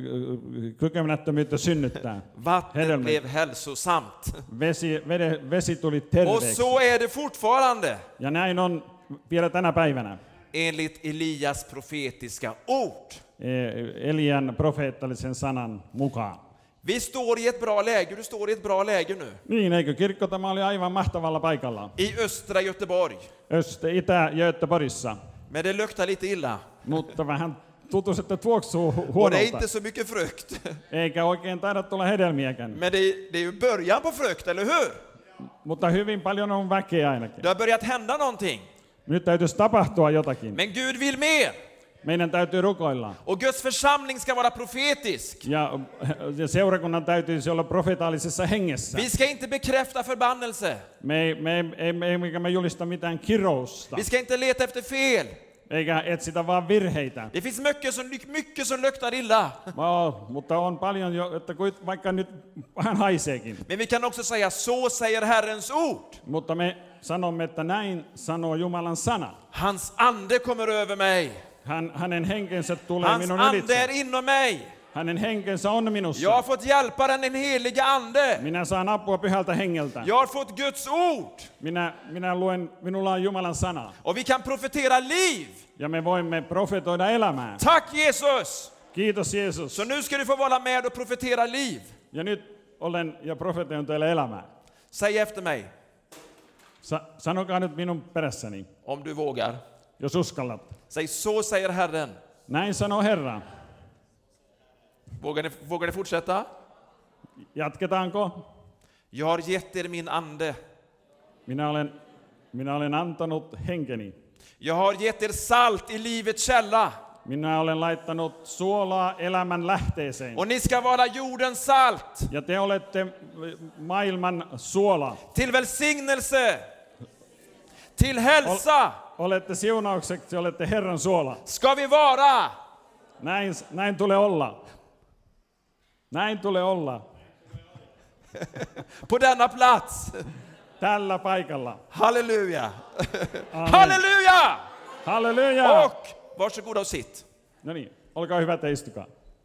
[SPEAKER 4] kykemättömyyttä synnyttää.
[SPEAKER 3] Vattnet
[SPEAKER 4] Hedelmä.
[SPEAKER 3] blev hälsosamt.
[SPEAKER 4] Vesi, vede, vesi tuli
[SPEAKER 3] Och
[SPEAKER 4] terveeksi.
[SPEAKER 3] så är det fortfarande
[SPEAKER 4] Ja näin on vielä tänä päivänä.
[SPEAKER 3] enligt Elias profetiska ord.
[SPEAKER 4] Eh, Elian profeettallisen sanan mukaan.
[SPEAKER 3] Vi står i ett bra läge, du står i ett bra läge nu.
[SPEAKER 4] Niin, eikö kirkko tämä oli aivan mahtavalla paikalla?
[SPEAKER 3] I östra Göteborg.
[SPEAKER 4] Öst, Itä- ja Göteborgissa.
[SPEAKER 3] Men det luktar lite illa.
[SPEAKER 4] Mutta vähän tuntuu, että tuoksuu hu-
[SPEAKER 3] Och det är
[SPEAKER 4] huonolta.
[SPEAKER 3] inte så mycket frukt.
[SPEAKER 4] Eikä oikein taida tulla hedelmiäkään.
[SPEAKER 3] Men det är, det är ju början på frukt, eller hur?
[SPEAKER 4] Mutta hyvin paljon on väkeä ainakin.
[SPEAKER 3] Det har börjat hända någonting.
[SPEAKER 4] Nyt täytyisi tapahtua jotakin.
[SPEAKER 3] Men Gud vill mer.
[SPEAKER 4] Meidän täytyy rukoilla.
[SPEAKER 3] Och Guds församling ska vara profetisk.
[SPEAKER 4] Ja, ja seurakunnan täytyisi olla profetaalisessa hengessä.
[SPEAKER 3] Vi ska inte bekräfta förbannelse.
[SPEAKER 4] Me ei, me, ei, me, eikä me julista mitään kirousta.
[SPEAKER 3] Vi ska inte leta efter fel.
[SPEAKER 4] Eikä etsitä vaan virheitä.
[SPEAKER 3] Det finns mycket som, mycket som luktar illa.
[SPEAKER 4] No, mutta on paljon jo, että kuit- vaikka nyt vähän haiseekin.
[SPEAKER 3] Men vi kan också säga, så säger Herrens ord.
[SPEAKER 4] Mutta me sanomme, että näin sanoo Jumalan sana.
[SPEAKER 3] Hans ande kommer över mig.
[SPEAKER 4] Hän, hänen henkensä tulee
[SPEAKER 3] Hans
[SPEAKER 4] minun
[SPEAKER 3] ande
[SPEAKER 4] ylitse.
[SPEAKER 3] är inom mig.
[SPEAKER 4] Hänen henkensä on minussa.
[SPEAKER 3] Jag har fått hjälpa den, den helige ande.
[SPEAKER 4] Minä saan apua pyhältä hengeltä.
[SPEAKER 3] Jag har fått Guds ord.
[SPEAKER 4] Minä, minä luen, minulla on Jumalan sana.
[SPEAKER 3] Och vi kan profetera liv.
[SPEAKER 4] Ja me voimme profetoida elämää.
[SPEAKER 3] Tack Jesus!
[SPEAKER 4] Kiitos Jeesus.
[SPEAKER 3] Så nu ska du få vara med och profetera liv.
[SPEAKER 4] Ja nyt olen ja profetoin teille elämää.
[SPEAKER 3] Säg efter mig,
[SPEAKER 4] Sa- sanokaa nyt minun perässäni,
[SPEAKER 3] om du vågar.
[SPEAKER 4] jos uskallat.
[SPEAKER 3] Säg, så säger Herren.
[SPEAKER 4] Näin sanoo Herra.
[SPEAKER 3] Vågar ni, vågar ni fortsätta?
[SPEAKER 4] Jatketaanko?
[SPEAKER 3] Jag har gett er min ande.
[SPEAKER 4] Minä olen, minä olen antanut henkeni.
[SPEAKER 3] Jag har gett er salt i livets källa.
[SPEAKER 4] Minä olen laittanut suolaa elämän lähteeseen.
[SPEAKER 3] Och ni ska vara jordens salt.
[SPEAKER 4] Ja te olette maailman suola.
[SPEAKER 3] Till välsignelse, till hälsa
[SPEAKER 4] Olette siunaukseksi, olette Herran suola.
[SPEAKER 3] ska vi vara.
[SPEAKER 4] Näin, näin tulee olla. Näin tulee olla.
[SPEAKER 3] På denna plats.
[SPEAKER 4] Tällä paikalla.
[SPEAKER 3] Halleluja.
[SPEAKER 4] Amen.
[SPEAKER 3] Halleluja!
[SPEAKER 4] Halleluja!
[SPEAKER 3] Och varsågoda och sitt.
[SPEAKER 4] No niin, olkaa hyvät ja istukaa.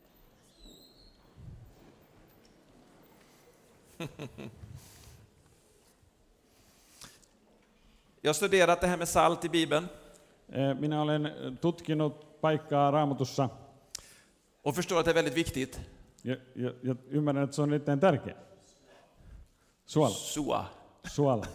[SPEAKER 3] Jag har studerat det här med salt i Bibeln
[SPEAKER 4] Eh, Minä olen tutkinut paikkaa Raamatussa
[SPEAKER 3] och förstår att det är väldigt viktigt.
[SPEAKER 4] ja, ja, ja ymmärrän, että se on erittäin tärkeä. Suola.
[SPEAKER 3] Så.
[SPEAKER 4] Suola.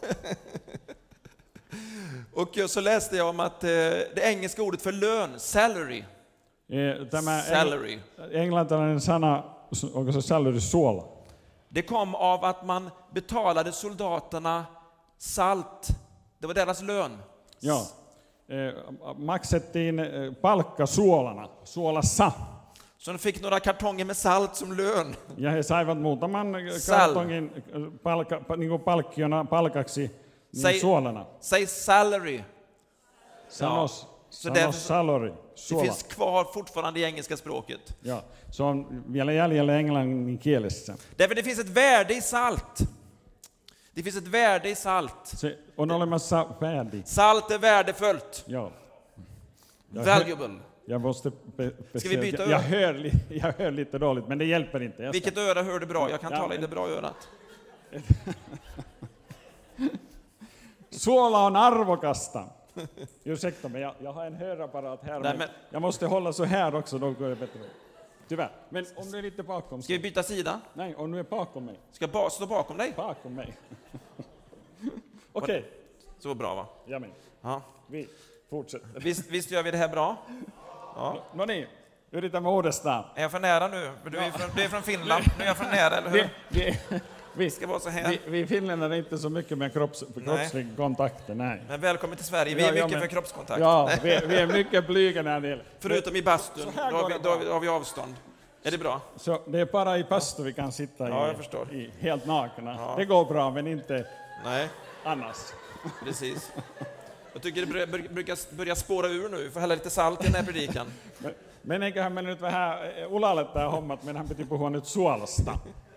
[SPEAKER 3] Och så läste jag om att eh, det engelska ordet för lön, salary,
[SPEAKER 4] Eh, Tämä
[SPEAKER 3] salary,
[SPEAKER 4] eng- englantilainen sana, onko se salary, suola?
[SPEAKER 3] det kom av att man betalade soldaterna salt. Det var deras lön.
[SPEAKER 4] Joo. Eh, Maksettiin eh, palkka suolana, suolassa.
[SPEAKER 3] Så de fick några kartonger med salt som lön.
[SPEAKER 4] Ja he saivat muutaman
[SPEAKER 3] Sal.
[SPEAKER 4] kartongin eh, palka, pa- niin kuin palkkiona palkaksi niin
[SPEAKER 3] Säg-
[SPEAKER 4] suolana.
[SPEAKER 3] Säg salary.
[SPEAKER 4] Sanos,
[SPEAKER 3] Så
[SPEAKER 4] sanos
[SPEAKER 3] därför-
[SPEAKER 4] salary,
[SPEAKER 3] Det
[SPEAKER 4] suola.
[SPEAKER 3] finns kvar fortfarande i engelska språket.
[SPEAKER 4] Joo, se on vielä jäljellä englannin kielessä.
[SPEAKER 3] Därför det finns ett värde i salt. Det finns ett värde i salt.
[SPEAKER 4] Se on olemassa värdi.
[SPEAKER 3] Salt är värdefullt.
[SPEAKER 4] Joo. Jag, hör,
[SPEAKER 3] Valuable.
[SPEAKER 4] jag måste be, be,
[SPEAKER 3] Ska vi byta
[SPEAKER 4] jag, jag,
[SPEAKER 3] öra?
[SPEAKER 4] hör, li- jag hör lite dåligt, men det hjälper inte. Jag ska-
[SPEAKER 3] Vilket öra hör du bra? Jag kan
[SPEAKER 4] Ja,
[SPEAKER 3] tala i
[SPEAKER 4] men-
[SPEAKER 3] det bra örat.
[SPEAKER 4] Suola on arvokasta. Ursäkta mig, jag, jag har en hörapparat här.
[SPEAKER 3] Nej,
[SPEAKER 4] men
[SPEAKER 3] men-
[SPEAKER 4] Jag måste hålla så här också, då går det bättre. Tyvärr. Men om du är lite bakom.
[SPEAKER 3] Ska vi byta sida?
[SPEAKER 4] Nej, om du är bakom mig.
[SPEAKER 3] Ska jag ba- stå bakom dig?
[SPEAKER 4] Bakom mig. Okej,
[SPEAKER 3] Så bra va?
[SPEAKER 4] ja men.
[SPEAKER 3] Ja.
[SPEAKER 4] Vi fortsätter.
[SPEAKER 3] Visst, visst gör vi det här bra? Ja.
[SPEAKER 4] No niin, yritämme uudestaan.
[SPEAKER 3] Är jag för nära nu? För du är från, du är från Finland. Nu är jag för nära, eller
[SPEAKER 4] Vi,
[SPEAKER 3] hur?
[SPEAKER 4] vi, vi,
[SPEAKER 3] Det ska vara så här.
[SPEAKER 4] vi, vi finländare är inte så mycket med kropps, kroppslig kontakt. Nej.
[SPEAKER 3] Men välkommen till Sverige. Vi
[SPEAKER 4] Ja,
[SPEAKER 3] är
[SPEAKER 4] ja,
[SPEAKER 3] mycket
[SPEAKER 4] men-
[SPEAKER 3] för kroppskontakt.
[SPEAKER 4] Ja, vi, vi är mycket blyga när det gäller.
[SPEAKER 3] Förutom i bastun.
[SPEAKER 4] Så
[SPEAKER 3] Då
[SPEAKER 4] här
[SPEAKER 3] har,
[SPEAKER 4] går
[SPEAKER 3] vi,
[SPEAKER 4] det
[SPEAKER 3] då har
[SPEAKER 4] bra.
[SPEAKER 3] vi, har vi avstånd. Är det bra?
[SPEAKER 4] Så det är bara i pasto vi kan sitta
[SPEAKER 3] Ja,
[SPEAKER 4] i,
[SPEAKER 3] jag förstår.
[SPEAKER 4] i helt nakna.
[SPEAKER 3] Ja.
[SPEAKER 4] Det går bra, men inte
[SPEAKER 3] Nej,
[SPEAKER 4] annars.
[SPEAKER 3] precis. Jag tycker det bör- brukar börja spåra ur nu. Vi får hälla lite salt i den här predikan.
[SPEAKER 4] Men, meneeköhän me nyt vähän ulalle tämä homma, että meidän piti puhua nyt suolasta.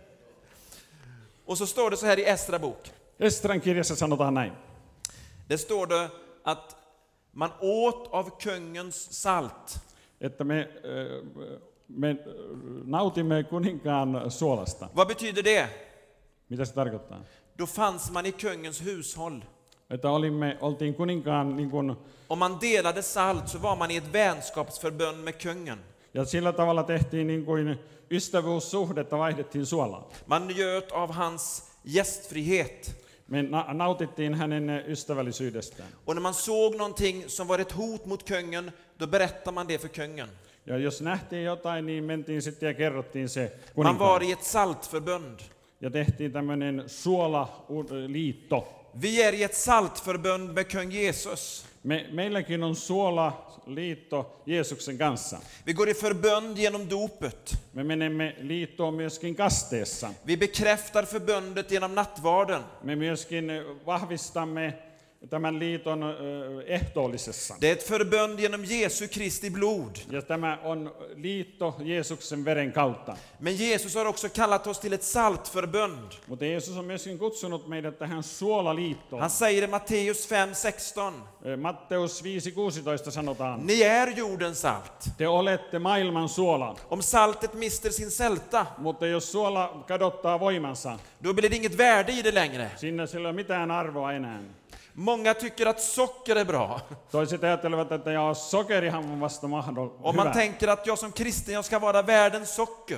[SPEAKER 3] Och så står det så här i Estra bok.
[SPEAKER 4] Estran kirjassa sanotaan näin.
[SPEAKER 3] Det står det att man åt av kungens salt.
[SPEAKER 4] Että me, ö, me nautimme kuninkaan suolasta.
[SPEAKER 3] Vad betyder det?
[SPEAKER 4] Mitä se tarkoittaa?
[SPEAKER 3] Då fanns man i kungens hushåll.
[SPEAKER 4] Että olimme, oltiin kuninkaan niin kuin,
[SPEAKER 3] Om man delade salt så var man i ett vänskapsförbund med kungen.
[SPEAKER 4] ja sillä tavalla tehtiin niin kuin ystävyyssuhdetta, vaihdettiin suolaa.
[SPEAKER 3] Man njöt av hans gästfrihet.
[SPEAKER 4] Me na- nautittiin hänen ystävällisyydestään.
[SPEAKER 3] Och när man såg någonting som var ett hot mot kungen, då berättade man det för kungen.
[SPEAKER 4] Ja jos nähtiin jotain, niin mentiin sitten ja kerrottiin se
[SPEAKER 3] Man var
[SPEAKER 4] kuninkaalle.
[SPEAKER 3] i ett saltförbund.
[SPEAKER 4] Ja tehtiin tämmöinen suolaliitto.
[SPEAKER 3] Vi är i ett saltförbund med kung Jesus.
[SPEAKER 4] Me, meilläkin on suolaliitto Jeesuksen kanssa.
[SPEAKER 3] Vi går i förbund genom dopet.
[SPEAKER 4] Me menemme liittoon myöskin kasteessa.
[SPEAKER 3] Vi bekräftar förbundet genom nattvarden.
[SPEAKER 4] Me myöskin vahvistamme tämän liiton ö, ehtoollisessa.
[SPEAKER 3] Det är ett förbund genom Jesu Kristi blod.
[SPEAKER 4] Ja tämä on liitto Jeesuksen veren kautta.
[SPEAKER 3] Men Jesus har också kallat oss till ett saltförbund.
[SPEAKER 4] Mutta Jeesus on myöskin kutsunut meidät tähän suolaliittoon.
[SPEAKER 3] Han säger i Matteus fem sexton.
[SPEAKER 4] Ö, Matteus viisi kuusitoista sanotaan.
[SPEAKER 3] Ni är jordens salt.
[SPEAKER 4] Te olette maailman suola.
[SPEAKER 3] Om saltet mister sin sälta,
[SPEAKER 4] Mutta jos suola kadottaa voimansa,
[SPEAKER 3] då blir det inget värde i det längre.
[SPEAKER 4] sinne sillä ei ole mitään arvoa enää.
[SPEAKER 3] Många tycker att socker är bra.
[SPEAKER 4] Toiset ajattelevat, että joo, sokerihan on vasta mahdollista.
[SPEAKER 3] Om man tänker att jag som kristen jag ska vara världens socker.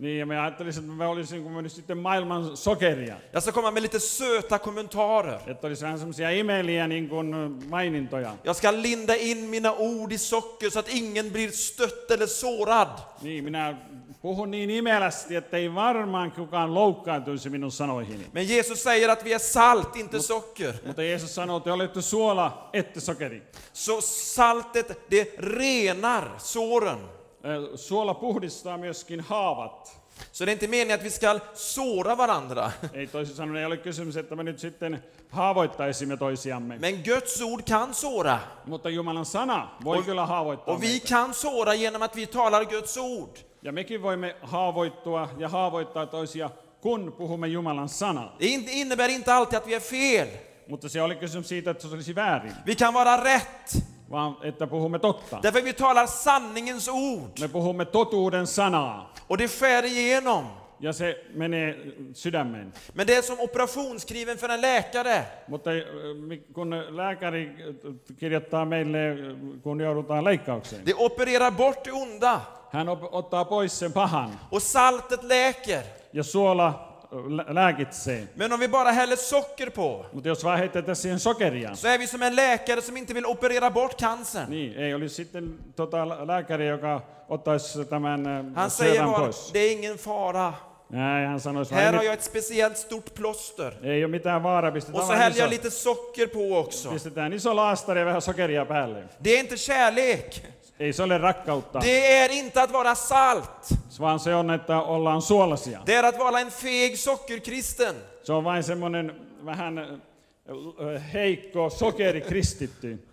[SPEAKER 4] Niin, ja mä ajattelisin, että mä olisin kuin nyt sitten maailman sokeria.
[SPEAKER 3] Jag ska komma med lite söta kommentarer.
[SPEAKER 4] Että olisi vähän semmoisia imeliä niin kuin mainintoja.
[SPEAKER 3] Jag ska linda in mina ord i socker så att ingen blir stött eller sårad.
[SPEAKER 4] Niin, minä puhun niin imelästi, että ei varmaan kukaan loukkaantuisi minun sanoihini.
[SPEAKER 3] Men Jesus säger att vi är salt, inte socker.
[SPEAKER 4] Mutta Jeesus sanoo, että te olette suola, ette sokeri.
[SPEAKER 3] Så saltet, det renar såren.
[SPEAKER 4] Suola puhdistaa myöskin haavat.
[SPEAKER 3] Så det är inte meningen att vi ska såra varandra.
[SPEAKER 4] Ei toisin sanoen ei ole kysymys, että me nyt sitten haavoittaisimme toisiamme.
[SPEAKER 3] Men Guds ord kan såra.
[SPEAKER 4] Mutta Jumalan sana voi kyllä haavoittaa
[SPEAKER 3] Och vi
[SPEAKER 4] meitä.
[SPEAKER 3] kan såra genom att vi talar Guds ord.
[SPEAKER 4] Ja mekin voimme haavoittua ja haavoittaa toisia, kun puhumme Jumalan sanaa.
[SPEAKER 3] Det innebär inte alltid att vi är fel.
[SPEAKER 4] Mutta se oli kysymys siitä, että se olisi väärin,
[SPEAKER 3] Vi kan vara rätt.
[SPEAKER 4] vaan että puhumme totta.
[SPEAKER 3] Därför vi talar sanningens ord.
[SPEAKER 4] Me puhumme totuuden sanaa,
[SPEAKER 3] Och det skär igenom.
[SPEAKER 4] ja se menee sydämeen.
[SPEAKER 3] Men det är som operationskniven för en läkare.
[SPEAKER 4] Mutta eh, kun lääkäri kirjoittaa meille, kun joudutaan leikkaukseen,
[SPEAKER 3] Det opererar bort det onda.
[SPEAKER 4] hän op- ottaa pois sen pahan,
[SPEAKER 3] Och saltet läker.
[SPEAKER 4] ja suola lä- lääkitsee.
[SPEAKER 3] Men om vi bara häller socker på,
[SPEAKER 4] Mutta jos vaan heitetään siihen sokeria,
[SPEAKER 3] så är vi som en läkare som inte vill operera bort cancern.
[SPEAKER 4] niin ei olisi sitten tota lääkäri, joka ottaisi tämän eh,
[SPEAKER 3] Han säger
[SPEAKER 4] syövän
[SPEAKER 3] bara,
[SPEAKER 4] pois.
[SPEAKER 3] det är ingen fara.
[SPEAKER 4] Nej, hän sanoisi,
[SPEAKER 3] Här
[SPEAKER 4] vaan
[SPEAKER 3] har
[SPEAKER 4] ei,
[SPEAKER 3] jag ett speciellt stort plåster.
[SPEAKER 4] mit- ei ole mitään vaaraa,
[SPEAKER 3] Och
[SPEAKER 4] pistetään,
[SPEAKER 3] så
[SPEAKER 4] vaan
[SPEAKER 3] häller jag
[SPEAKER 4] iso,
[SPEAKER 3] lite socker på också.
[SPEAKER 4] pistetään iso laastari ja vähän sokeria päälle.
[SPEAKER 3] Det är inte kärlek.
[SPEAKER 4] Ei se ole rakkautta,
[SPEAKER 3] Det är inte att vara salt.
[SPEAKER 4] vaan se on, että ollaan suolaisia.
[SPEAKER 3] Det är att vara en feg sockerkristen.
[SPEAKER 4] Se on vain semmoinen vähän äh, heikko sokerikristitty.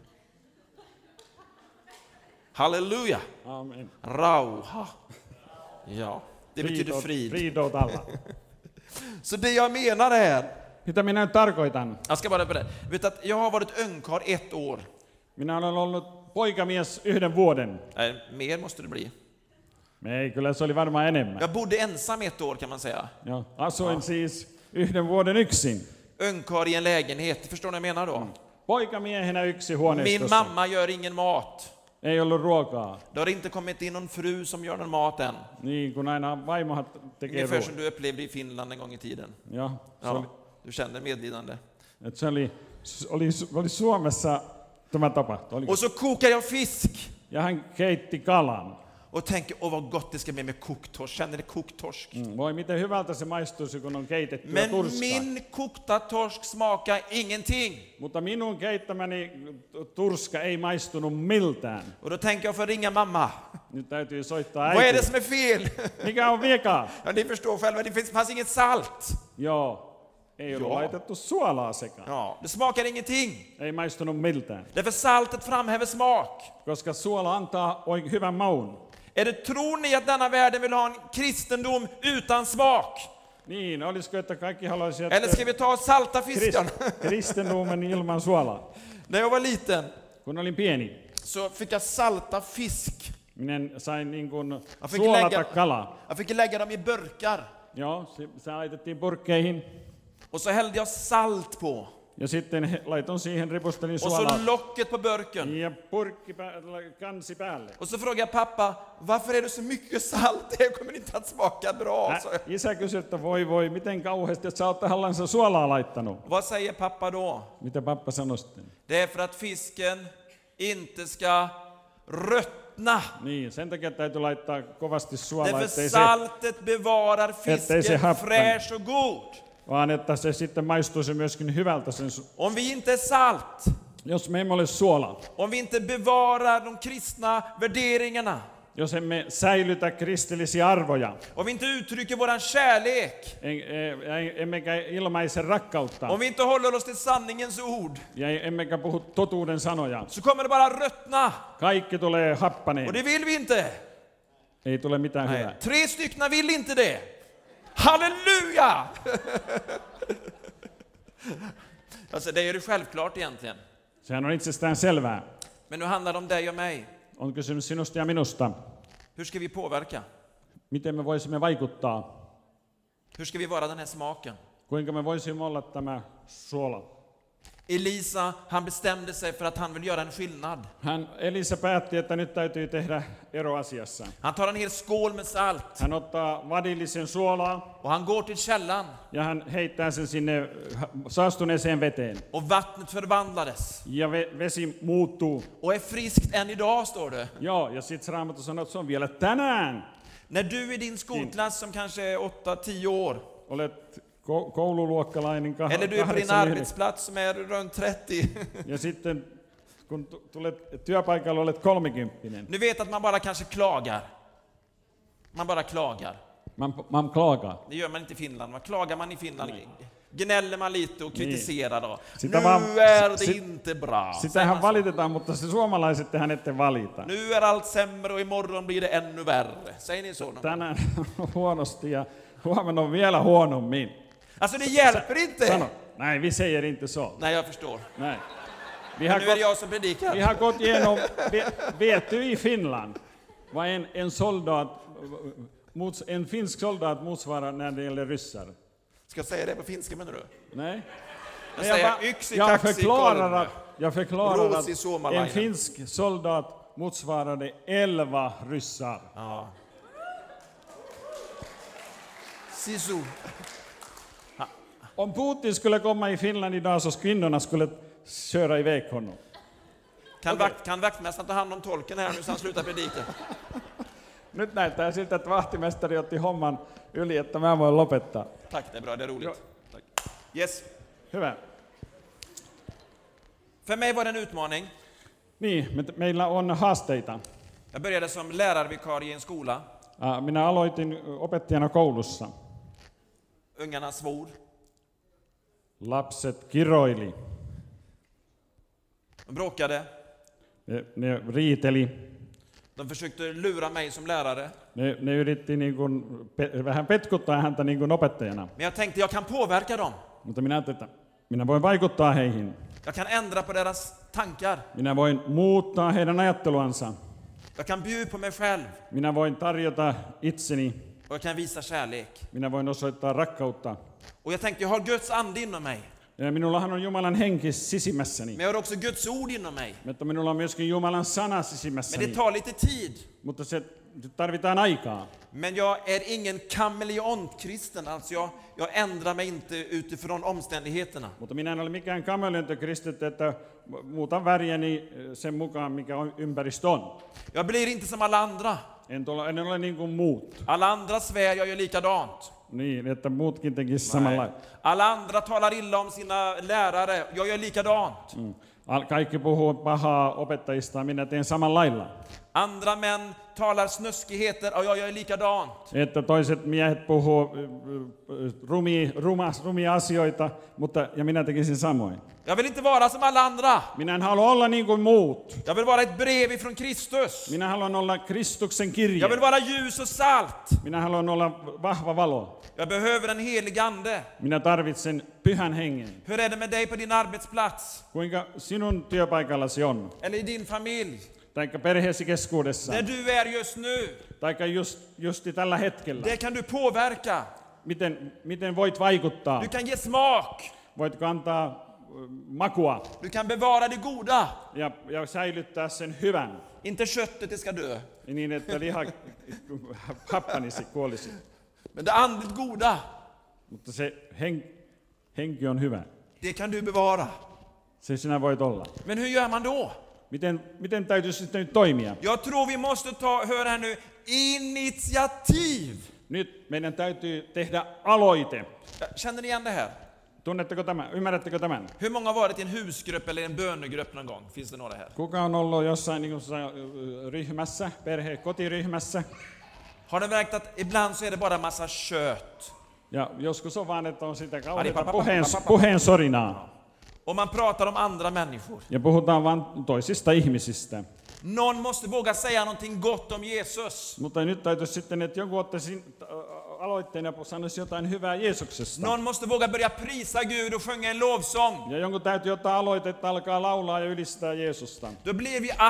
[SPEAKER 3] Halleluja.
[SPEAKER 4] Amen.
[SPEAKER 3] Rauha. Ja, det betyder
[SPEAKER 4] Frid
[SPEAKER 3] frid.
[SPEAKER 4] åt- frid åt alla.
[SPEAKER 3] Så det jag menar är,
[SPEAKER 4] Mitä minä nyt tarkoitan?
[SPEAKER 3] jag ska bara berätta. Vet att jag har varit ungkarl ett år.
[SPEAKER 4] Minä olen ollut poikamies yhden vuoden.
[SPEAKER 3] Nej, mer måste det bli.
[SPEAKER 4] Ei, kyllä se oli varmaan enemmän.
[SPEAKER 3] Jag bodde ensam ett år kan man säga.
[SPEAKER 4] Joo, asuin siis yhden vuoden yksin.
[SPEAKER 3] Ungkarl i en lägenhet, förstår ni vad jag menar då?
[SPEAKER 4] Poikamiehenä yksi
[SPEAKER 3] Min
[SPEAKER 4] huoneistossa.
[SPEAKER 3] mamma gör ingen mat.
[SPEAKER 4] Ei ollut ruokaa.
[SPEAKER 3] Det har inte kommit in någon fru som gör någon mat än.
[SPEAKER 4] Niin, kun aina vaimohat tekee
[SPEAKER 3] Ungefär som
[SPEAKER 4] ruokaa.
[SPEAKER 3] du upplevde i Finland en gång i tiden.
[SPEAKER 4] Joo, se
[SPEAKER 3] Ja,
[SPEAKER 4] oli,
[SPEAKER 3] du känner medlidande.
[SPEAKER 4] että se oli, oli, oli Suomessa tämä tapahtui. Oli.
[SPEAKER 3] Och så kokar jag fisk.
[SPEAKER 4] Ja hän keitti kalan.
[SPEAKER 3] Och tänker, åh vad gott det ska bli med koktorsk. Känner ni koktorsk?
[SPEAKER 4] Mm, voi miten hyvältä se maistuisi, kun on keitettyä
[SPEAKER 3] Men
[SPEAKER 4] turskaa.
[SPEAKER 3] min kokta torsk smakar ingenting.
[SPEAKER 4] Mutta minun keittämäni turska ei maistunut miltään.
[SPEAKER 3] Och då tänker jag för ringa mamma.
[SPEAKER 4] Nyt täytyy soittaa
[SPEAKER 3] Vad är det
[SPEAKER 4] äiti.
[SPEAKER 3] som är fel?
[SPEAKER 4] Mikä on vika?
[SPEAKER 3] Ja, ni förstår själva, det finns- fanns inget salt.
[SPEAKER 4] Joo, ei ollut
[SPEAKER 3] Joo.
[SPEAKER 4] laitettu suolaa sekaan.
[SPEAKER 3] Ja, det smakar ingenting.
[SPEAKER 4] Ei maistunut miltään.
[SPEAKER 3] Därför saltet framhäver smak.
[SPEAKER 4] Koska suola antaa oi- hyvän maun.
[SPEAKER 3] Är det, tror ni att denna världen vill ha en kristendom utan smak?
[SPEAKER 4] Niin, olisiko, että kaikki haluaisivat
[SPEAKER 3] Eller ska vi ta och salta
[SPEAKER 4] krist,
[SPEAKER 3] fiskarna?
[SPEAKER 4] kristendomen ilman suolaa?
[SPEAKER 3] När jag var liten
[SPEAKER 4] Kun olin pieni,
[SPEAKER 3] så fick jag salta fisk.
[SPEAKER 4] minä sain niin kuin
[SPEAKER 3] Jag fick,
[SPEAKER 4] suolata
[SPEAKER 3] lägga,
[SPEAKER 4] kalaa.
[SPEAKER 3] jag fick lägga dem i burkar.
[SPEAKER 4] Joo, se, se laitettiin purkkeihin.
[SPEAKER 3] Och så hällde jag salt på.
[SPEAKER 4] Ja sitten he- laitoin siihen, ripustelin
[SPEAKER 3] Och så
[SPEAKER 4] suolaa.
[SPEAKER 3] locket på burken.
[SPEAKER 4] Ja purkki pää- kansi päälle.
[SPEAKER 3] Och så frågade jag pappa, varför är det så mycket salt? Det kommer inte att smaka bra.
[SPEAKER 4] Ä,
[SPEAKER 3] Så,
[SPEAKER 4] isä kysyi, että voi voi, miten kauheasti, että sä oot tähän suolaa laittanut.
[SPEAKER 3] vad säger pappa då?
[SPEAKER 4] Mitä pappa sanoi sitten?
[SPEAKER 3] Det är för att fisken inte ska ruttna.
[SPEAKER 4] Niin, sen takia täytyy laittaa kovasti suolaa,
[SPEAKER 3] Därför
[SPEAKER 4] ettei se,
[SPEAKER 3] saltet bevarar
[SPEAKER 4] Ettei se
[SPEAKER 3] fisken
[SPEAKER 4] happen.
[SPEAKER 3] fräsch och god.
[SPEAKER 4] vaan että se sitten maistuisi myöskin hyvältä. Sen, su-
[SPEAKER 3] Om vi inte är salt,
[SPEAKER 4] jos me emme ole suola,
[SPEAKER 3] om vi inte bevarar de kristna värderingarna,
[SPEAKER 4] jos emme säilytä kristillisiä arvoja,
[SPEAKER 3] om vi inte uttrycker våran kärlek,
[SPEAKER 4] en- e- emmekä ilmaise rakkautta,
[SPEAKER 3] om vi inte håller oss till sanningens ord,
[SPEAKER 4] ja emmekä puhu totuuden sanoja,
[SPEAKER 3] så kommer det bara ruttna.
[SPEAKER 4] kaikki tulee
[SPEAKER 3] Och
[SPEAKER 4] happaneen.
[SPEAKER 3] det vill vi inte.
[SPEAKER 4] Ei tule mitään hyvää.
[SPEAKER 3] Tre stycken vill inte det. Halleluja! Alltså det är ju självklart egentligen.
[SPEAKER 4] Sehän on itsestään selvää.
[SPEAKER 3] Men nu handlar det om dig och mig.
[SPEAKER 4] On kysymys sinusta ja minusta.
[SPEAKER 3] Hur ska vi påverka?
[SPEAKER 4] Miten me voisimme vaikuttaa?
[SPEAKER 3] Hur ska vi vara den här smaken?
[SPEAKER 4] Kuinka me voisimme olla tämä suola?
[SPEAKER 3] Elisa, han bestämde sig för att han vill göra en skillnad.
[SPEAKER 4] Hän, Elisa päätti, että nyt täytyy tehdä ero asiassa.
[SPEAKER 3] Han tar en hel skål med salt
[SPEAKER 4] Hän ottaa vadillisen suolaa
[SPEAKER 3] och han går till källan
[SPEAKER 4] ja hän heittää sen sinne saastuneeseen veteen.
[SPEAKER 3] och vattnet förvandlades
[SPEAKER 4] Ja ve, vesi muuttuu.
[SPEAKER 3] och är friskt än idag, står det.
[SPEAKER 4] Joo, ja sitten Raamattu sanoo, että se on vielä tänään.
[SPEAKER 3] När du i din skolklass som kanske är åtta tio år,
[SPEAKER 4] Olet ko- koululuokkalainen kah-
[SPEAKER 3] eller du är på din
[SPEAKER 4] kahdeksan, yhdeksän.
[SPEAKER 3] arbetsplats som är runt trettio.
[SPEAKER 4] Ja sitten kun tu- tulet työpaikalle, olet kolmekymppinen.
[SPEAKER 3] Du vet att man bara kanske klagar. Man bara klagar.
[SPEAKER 4] Man, man klagar.
[SPEAKER 3] Det gör man inte i Finland. Man klagar man i Finland. Gnäller man lite och kritiserar då.
[SPEAKER 4] Sitä
[SPEAKER 3] Nu
[SPEAKER 4] vaan-
[SPEAKER 3] är det
[SPEAKER 4] sit-
[SPEAKER 3] inte bra.
[SPEAKER 4] Sitähän valitetaan, mutta se suomalaiset tehän ette valita.
[SPEAKER 3] Nu är allt sämre och imorgon blir det ännu värre. Säger ni så någon gång?
[SPEAKER 4] Tänään on huonosti ja huomenna on vielä huonommin.
[SPEAKER 3] Alltså det hjälper inte.
[SPEAKER 4] Sano, nej, vi säger inte så.
[SPEAKER 3] Nej, jag förstår.
[SPEAKER 4] Nej. Vi
[SPEAKER 3] Men
[SPEAKER 4] har
[SPEAKER 3] nu är det
[SPEAKER 4] gått,
[SPEAKER 3] jag som predikar.
[SPEAKER 4] vi har gått igenom, vet, vet du i Finland vad en, en soldat, mots, en finsk soldat motsvarar när det gäller ryssar?
[SPEAKER 3] Ska jag säga det på finska, menar du?
[SPEAKER 4] Nej.
[SPEAKER 3] Jag
[SPEAKER 4] Jag,
[SPEAKER 3] säger
[SPEAKER 4] bara-
[SPEAKER 3] yksi,
[SPEAKER 4] jag
[SPEAKER 3] kaksi,
[SPEAKER 4] förklarar
[SPEAKER 3] kolme.
[SPEAKER 4] att, jag förklarar
[SPEAKER 3] Rosi
[SPEAKER 4] att
[SPEAKER 3] suomalainen.
[SPEAKER 4] en finsk soldat motsvarade elva ryssar.
[SPEAKER 3] Ja. Sisu.
[SPEAKER 4] Om Putin skulle komma i Finland idag så kvinnorna skulle köra iväg honom.
[SPEAKER 3] Kan, vakt, kan vaktmästaren ta hand om tolken här nu så han slutar predika?
[SPEAKER 4] Nyt näyttää siltä, että vahtimestari otti homman yli, että mä voin lopettaa.
[SPEAKER 3] Tack, det är bra, det är roligt. Tack. Yes.
[SPEAKER 4] Hyvä.
[SPEAKER 3] För mig var det en utmaning.
[SPEAKER 4] Niin, me, meillä on haasteita.
[SPEAKER 3] Jag började som lärarvikarie i en skola.
[SPEAKER 4] Ää, Minä aloitin opettajana koulussa.
[SPEAKER 3] Ungarna svor.
[SPEAKER 4] Lapset kiroili.
[SPEAKER 3] De bråkade.
[SPEAKER 4] Ne, ne riiteli.
[SPEAKER 3] De försökte lura mig som lärare.
[SPEAKER 4] Ne, ne yritti niin kuin pe, vähän petkuttaa häntä niin kuin opettajana.
[SPEAKER 3] Men jag tänkte, jag kan påverka dem.
[SPEAKER 4] Mutta minä ajattelin, että minä voin vaikuttaa heihin.
[SPEAKER 3] Jag kan ändra på deras tankar.
[SPEAKER 4] Minä voin muuttaa heidän ajatteluansa.
[SPEAKER 3] Jag kan bjuda på mig själv.
[SPEAKER 4] Minä voin tarjota itseni.
[SPEAKER 3] Och jag kan visa kärlek.
[SPEAKER 4] Minä voin osoittaa rakkautta.
[SPEAKER 3] Och jag tänkte, jag har Guds ande inom mig.
[SPEAKER 4] Ja minullahan on Jumalan henki sisimmässäni.
[SPEAKER 3] Men jag har också Guds ord inom mig.
[SPEAKER 4] Mutta minulla on myöskin Jumalan sana
[SPEAKER 3] Men
[SPEAKER 4] sisimmässäni.
[SPEAKER 3] det tar lite tid.
[SPEAKER 4] Mutta se tarvitaan aikaa.
[SPEAKER 3] Men jag är ingen kameleontkristen, alltså jag, jag ändrar mig inte utifrån omständigheterna.
[SPEAKER 4] Mutta minä en ole mikään kameleontokristitty, että muutan väriäni sen mukaan, mikä on ympäristö on.
[SPEAKER 3] Jag blir inte som alla andra.
[SPEAKER 4] En, tuolla, en ole niin kuin muut.
[SPEAKER 3] Alla andra svär, jag gör likadant.
[SPEAKER 4] Niin, että muutkin tekisivät samalla.
[SPEAKER 3] Nej. Alla andra talar illa om sina lärare, jag gör likadant.
[SPEAKER 4] Mm. Al- Kaikki puhuu pahaa opettajista, minä teen samalla lailla.
[SPEAKER 3] Andra män talar snuskigheter och jag gör likadant.
[SPEAKER 4] Että toiset miehet puhuu rumia, rumas, rumia asioita, mutta ja minä tekisin samoin.
[SPEAKER 3] Jag vill inte vara som alla andra.
[SPEAKER 4] Minä en halua olla niin kuin muut.
[SPEAKER 3] Jag vill vara ett brev ifrån Kristus.
[SPEAKER 4] Minä haluan olla Kristuksen kirje.
[SPEAKER 3] Jag vill vara ljus och salt.
[SPEAKER 4] Minä haluan olla vahva valo.
[SPEAKER 3] Jag behöver en helig ande.
[SPEAKER 4] Minä tarvitsen pyhän hengen.
[SPEAKER 3] Hur är det med dig på din arbetsplats?
[SPEAKER 4] Kuinka sinun työpaikallasi on?
[SPEAKER 3] Eller i din familj?
[SPEAKER 4] Taikka perheesi keskuudessa?
[SPEAKER 3] Där du är just nu.
[SPEAKER 4] Taikka just, justi tällä hetkellä?
[SPEAKER 3] Det kan du påverka.
[SPEAKER 4] Miten, miten voit vaikuttaa?
[SPEAKER 3] Du kan ge smak.
[SPEAKER 4] Voitko antaa ö, makua
[SPEAKER 3] Du kan bevara det goda.
[SPEAKER 4] ja, ja säilyttää sen hyvän?
[SPEAKER 3] Inte köttet, det ska dö.
[SPEAKER 4] Niin, että liha happanisi, kuolisi.
[SPEAKER 3] Men det andligt goda,
[SPEAKER 4] Mutta se hen, henki on hyvä.
[SPEAKER 3] det kan du bevara.
[SPEAKER 4] Se sinä voit olla.
[SPEAKER 3] Men hur gör man då?
[SPEAKER 4] Miten, miten täytyisi sitten nyt toimia?
[SPEAKER 3] Jag tror vi måste ta, hör här nu, initiativ.
[SPEAKER 4] Nyt meidän täytyy tehdä aloite.
[SPEAKER 3] Känner ni igen det här?
[SPEAKER 4] Tunnetteko tämän? Ymmärrättekö tämän?
[SPEAKER 3] Hur många har varit i en husgrupp eller en bönegrupp någon gång? Finns det några här?
[SPEAKER 4] Kuka on ollut jossain niin kuin, ryhmässä, perhe, kotiryhmässä?
[SPEAKER 3] Har ni märkt att ibland så är det bara en massa kött?
[SPEAKER 4] Ja joskus on vaan, että on sitä kauheita puheen, puheen sorinaa.
[SPEAKER 3] Och man pratar om andra människor.
[SPEAKER 4] Ja puhutaan vaan toisista ihmisistä.
[SPEAKER 3] Någon måste våga säga någonting gott om Jesus.
[SPEAKER 4] Mutta nyt täytyisi sitten, että joku ottaisi aloitteen ja sanoisi jotain hyvää Jeesuksesta.
[SPEAKER 3] Någon måste våga börja prisa Gud och sjunga en lovsång.
[SPEAKER 4] Ja jonkun täytyy ottaa aloite, että alkaa laulaa ja ylistää Jeesusta.
[SPEAKER 3] Då blir vi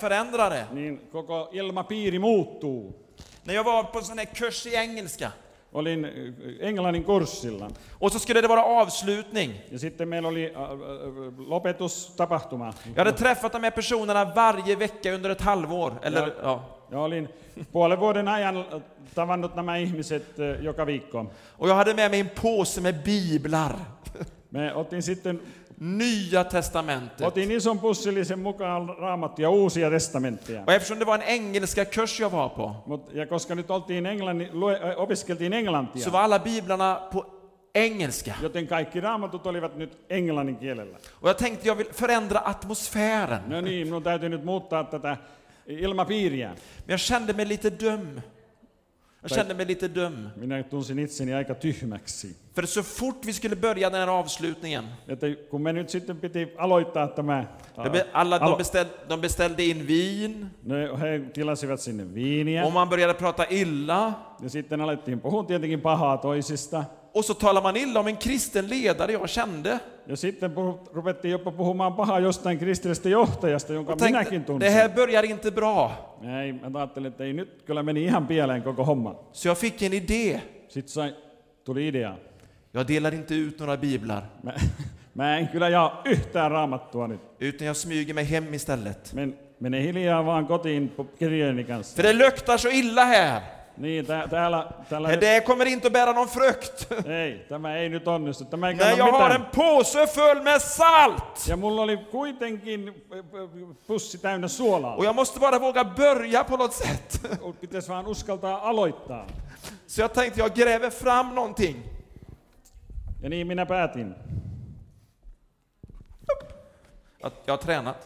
[SPEAKER 3] atmosfärsförändrare.
[SPEAKER 4] Niin koko ilmapiiri muuttuu.
[SPEAKER 3] När jag var på en sån här kurs i engelska,
[SPEAKER 4] olin englannin kurssilla.
[SPEAKER 3] Och så skulle det vara avslutning.
[SPEAKER 4] Ja sitten meillä oli äh, äh, lopetustapahtuma.
[SPEAKER 3] Jag hade träffat de här personerna varje vecka under ett halvår. Eller,
[SPEAKER 4] Ja.
[SPEAKER 3] ja.
[SPEAKER 4] Ja olin puolen vuoden ajan tavannut nämä ihmiset äh, joka viikko.
[SPEAKER 3] Och jag hade med mig en påse med biblar.
[SPEAKER 4] Me otin sitten
[SPEAKER 3] Nya testamentet.
[SPEAKER 4] otin ison pussillisen mukaan Raamattuja, Uusia testamentteja.
[SPEAKER 3] Och eftersom det var en engelska kurs jag var på,
[SPEAKER 4] Mut, ja koska nyt oltiin englannin, lue, äh, opiskeltiin englantia,
[SPEAKER 3] så var alla biblarna på engelska.
[SPEAKER 4] joten kaikki raamatut olivat nyt englannin kielellä.
[SPEAKER 3] Och jag tänkte jag vill förändra atmosfären.
[SPEAKER 4] No niin, minun täytyy nyt muuttaa tätä ilmapiiriä.
[SPEAKER 3] Men jag kände mig lite dum. Jag kände mig lite dum.
[SPEAKER 4] Minä tunsin itseni aika tyhmäksi.
[SPEAKER 3] För så fort vi skulle börja den här avslutningen,
[SPEAKER 4] Että kun me nyt sitten piti aloittaa tämä,
[SPEAKER 3] det be- alla de
[SPEAKER 4] alo-
[SPEAKER 3] beställde, de beställde in vin,
[SPEAKER 4] ne, he tilasivat sinne viiniä,
[SPEAKER 3] och man började prata illa.
[SPEAKER 4] ja sitten alettiin puhua tietenkin pahaa toisista,
[SPEAKER 3] Och så talar man illa om en kristen ledare jag kände.
[SPEAKER 4] ja sitten puhu, rupettiin jopa puhumaan pahaa jostain kristillisestä johtajasta, jonka
[SPEAKER 3] Och
[SPEAKER 4] minäkin
[SPEAKER 3] tänkte,
[SPEAKER 4] tunsin.
[SPEAKER 3] det här börjar inte bra.
[SPEAKER 4] Ei, mä ajattelin, että ei nyt kyllä meni ihan pieleen koko homma.
[SPEAKER 3] Så jag fick en idé.
[SPEAKER 4] Sitten sai, tuli idea.
[SPEAKER 3] Jag delar inte ut några biblar,
[SPEAKER 4] Mä, mä en kyllä jaa yhtään raamattua nyt.
[SPEAKER 3] utan jag smyger mig hem istället.
[SPEAKER 4] Men, mene hiljaa vaan kotiin kirjojeni kanssa.
[SPEAKER 3] För det luktar så illa här.
[SPEAKER 4] Niin, tää, täällä, täällä
[SPEAKER 3] Det där kommer inte att bära någon frukt.
[SPEAKER 4] ei, tämä ei nyt onnistu. Tämä ei
[SPEAKER 3] Nej,
[SPEAKER 4] kanna
[SPEAKER 3] jag har
[SPEAKER 4] mitään.
[SPEAKER 3] en påse full med salt.
[SPEAKER 4] Ja mulla oli kuitenkin äh, äh, pussi täynnä suolaa.
[SPEAKER 3] Och jag måste bara våga börja på något sätt.
[SPEAKER 4] Pitäisi vaan uskaltaa aloittaa.
[SPEAKER 3] Så jag tänkte jag gräver fram någonting.
[SPEAKER 4] Ja niin minä päätin.
[SPEAKER 3] Jag, jag har tränat.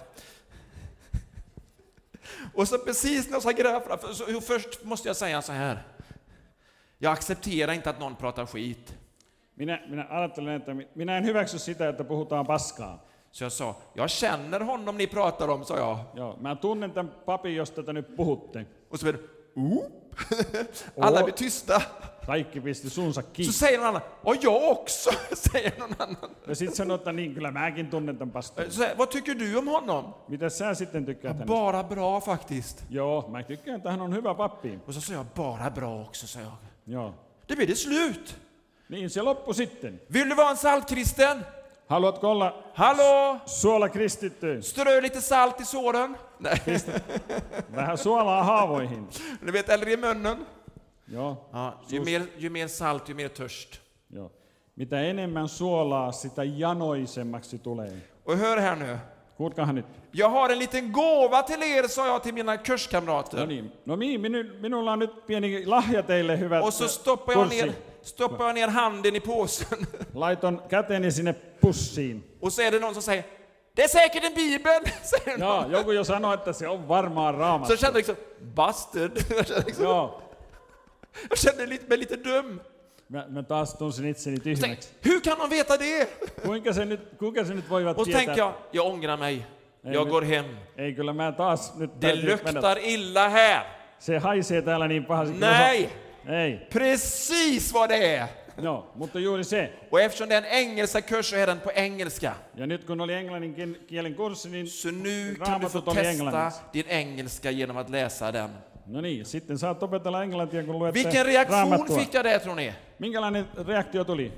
[SPEAKER 3] Och så precis när jag ska gräva fram, så, så, först måste jag säga så här. Jag accepterar inte att någon pratar skit.
[SPEAKER 4] Minä, minä ajattelen, että mi- minä en hyväksy sitä, että puhutaan paskaa.
[SPEAKER 3] Så jag sa, jag känner honom ni pratar om, sa jag.
[SPEAKER 4] Joo, mä tunnen tämän papin, jos tätä nyt puhutte.
[SPEAKER 3] Och så blir det, oh. Alla blir tysta.
[SPEAKER 4] Kaikki pisti suunsa
[SPEAKER 3] Så
[SPEAKER 4] kiinni.
[SPEAKER 3] säger någon annan, och jag också, säger någon annan.
[SPEAKER 4] Ja sit sanoo, että niin, kyllä mäkin tunnen tämän pastorin.
[SPEAKER 3] Så säger, vad tycker du om honom?
[SPEAKER 4] Mitä sä sitten tykkäät hänestä?
[SPEAKER 3] Bara bra faktiskt.
[SPEAKER 4] Joo, mä tykkään, että hän on hyvä pappi.
[SPEAKER 3] Och så sa jag, bara bra också, sa jag.
[SPEAKER 4] Joo.
[SPEAKER 3] Det blir det slut.
[SPEAKER 4] Niin se loppu sitten.
[SPEAKER 3] Vill du vara en saltkristen?
[SPEAKER 4] Haluatko olla
[SPEAKER 3] Hallå?
[SPEAKER 4] suola kristitty?
[SPEAKER 3] Strö lite salt i såren. Nej,
[SPEAKER 4] Vähän suolaa haavoihin.
[SPEAKER 3] du vet, eller i munnen.
[SPEAKER 4] Joo,
[SPEAKER 3] Ja, ju, mer, ju mer salt, ju mer törst.
[SPEAKER 4] joo. Mitä enemmän suolaa, sitä janoisemmaksi tulee.
[SPEAKER 3] Och hör här nu.
[SPEAKER 4] Kuulkahan nyt.
[SPEAKER 3] Jag har en liten gåva till er, sa jag till mina
[SPEAKER 4] No
[SPEAKER 3] kurskamrater.
[SPEAKER 4] niin, no niin, minu, minulla on nyt pieni lahja teille, hyvät
[SPEAKER 3] Och så stoppar jag,
[SPEAKER 4] kurssi.
[SPEAKER 3] ner, stoppar jag ner handen i påsen.
[SPEAKER 4] Laiton käteni sinne pussiin.
[SPEAKER 3] Och så är det någon som säger, det är säkert en bibel. Säger någon.
[SPEAKER 4] Joo, joku jo sanoi, että se on varmaan
[SPEAKER 3] Så
[SPEAKER 4] raamattu.
[SPEAKER 3] jag kände liksom, bastard. Jag kände, liksom,
[SPEAKER 4] Joo,
[SPEAKER 3] jag kände lite, mig lite dum.
[SPEAKER 4] mä, mä taas tunsin itseni
[SPEAKER 3] Så tänkte,
[SPEAKER 4] tyhmäksi.
[SPEAKER 3] hur kan de veta det?
[SPEAKER 4] Kuinka se nyt, kuinka se nyt voivat
[SPEAKER 3] Och så tänker
[SPEAKER 4] tietää?
[SPEAKER 3] jag, jag ångrar mig.
[SPEAKER 4] Ei
[SPEAKER 3] Jag
[SPEAKER 4] nyt-
[SPEAKER 3] går hem.
[SPEAKER 4] Ei, kyllä mä taas nyt
[SPEAKER 3] Det
[SPEAKER 4] täytyy mennä.
[SPEAKER 3] luktar illa här.
[SPEAKER 4] Se haisee täällä niin pahasti. kun
[SPEAKER 3] Nej,
[SPEAKER 4] osa- Ei,
[SPEAKER 3] precis vad det är.
[SPEAKER 4] no, mutta juuri se.
[SPEAKER 3] Och eftersom det är en engelska kurs så är den på engelska.
[SPEAKER 4] Ja nyt kun oli englannin kin- kielen kurssi, niin
[SPEAKER 3] Så nu kan du få
[SPEAKER 4] raamatut oli
[SPEAKER 3] testa
[SPEAKER 4] englanniksi.
[SPEAKER 3] din engelska genom att läsa den.
[SPEAKER 4] No niin, sitten saat opetella englantia, kun luette
[SPEAKER 3] Vilken reaktion
[SPEAKER 4] raamattua.
[SPEAKER 3] fick jag där, tror ni?
[SPEAKER 4] Minkälainen reaktio tuli?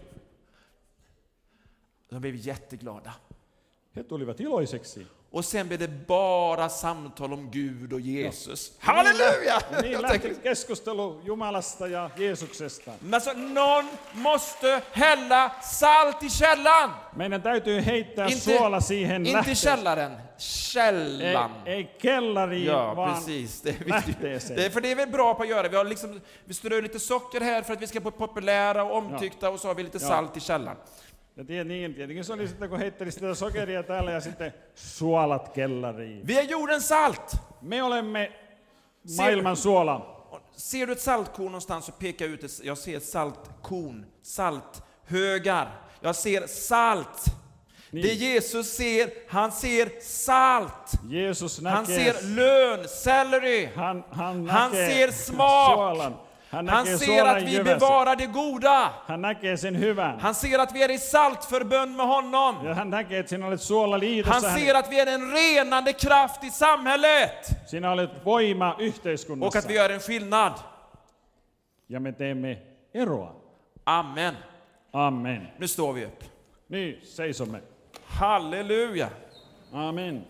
[SPEAKER 3] De blev jätteglada.
[SPEAKER 4] He tulivat iloiseksi.
[SPEAKER 3] Och sen blev det bara samtal om Gud och Jesus. Halleluja!
[SPEAKER 4] Ja niin
[SPEAKER 3] Jag
[SPEAKER 4] lähti
[SPEAKER 3] tänker,
[SPEAKER 4] keskustelu Jumalasta ja Jeesuksesta.
[SPEAKER 3] men så, någon måste hälla salt i källan.
[SPEAKER 4] Meidän täytyy heittää
[SPEAKER 3] Inte,
[SPEAKER 4] suola siihen
[SPEAKER 3] inte
[SPEAKER 4] lähteeseen.
[SPEAKER 3] källaren, källan.
[SPEAKER 4] Ei, ei kellariin,
[SPEAKER 3] Ja,
[SPEAKER 4] vaan
[SPEAKER 3] precis. Det är viktigt.
[SPEAKER 4] lähteeseen.
[SPEAKER 3] Det är, för det är vi bra på att göra. Vi, har liksom, vi strör lite socker här för att vi ska bli populära och omtyckta, och så har vi lite
[SPEAKER 4] Ja.
[SPEAKER 3] salt i källaren.
[SPEAKER 4] Ja tiedät, niin, tietenkin se oli sitten, kun heitteli sitä sokeria täällä ja sitten suolat kellariin.
[SPEAKER 3] Vi är jordens salt.
[SPEAKER 4] Me olemme maailman suola.
[SPEAKER 3] Ser du ett saltkorn någonstans så peka ut ett, jag ser ett saltkorn, salthögar. Jag ser salt.
[SPEAKER 4] Niin.
[SPEAKER 3] Det Jesus ser, han ser salt.
[SPEAKER 4] Jeesus
[SPEAKER 3] Han
[SPEAKER 4] näkee,
[SPEAKER 3] ser lön, selleri.
[SPEAKER 4] han, han
[SPEAKER 3] Han
[SPEAKER 4] näkee
[SPEAKER 3] ser smak.
[SPEAKER 4] suolan. Hän
[SPEAKER 3] Han
[SPEAKER 4] näkee
[SPEAKER 3] ser
[SPEAKER 4] suolan
[SPEAKER 3] att vi
[SPEAKER 4] jyväsen.
[SPEAKER 3] bevarar det goda.
[SPEAKER 4] Hän näkee sen hyvän.
[SPEAKER 3] Han ser att vi är i saltförbund med honom.
[SPEAKER 4] Ja hän näkee, että sinä olet suola
[SPEAKER 3] Han
[SPEAKER 4] liitossa.
[SPEAKER 3] ser att vi är en renande kraft i samhället.
[SPEAKER 4] Sinä olet voima
[SPEAKER 3] Och
[SPEAKER 4] yhteiskunnassa.
[SPEAKER 3] att vi gör en skillnad.
[SPEAKER 4] Ja me teemme eroa.
[SPEAKER 3] Amen.
[SPEAKER 4] Amen.
[SPEAKER 3] Nu står vi upp.
[SPEAKER 4] Niin, seisomme.
[SPEAKER 3] Halleluja.
[SPEAKER 4] Amen.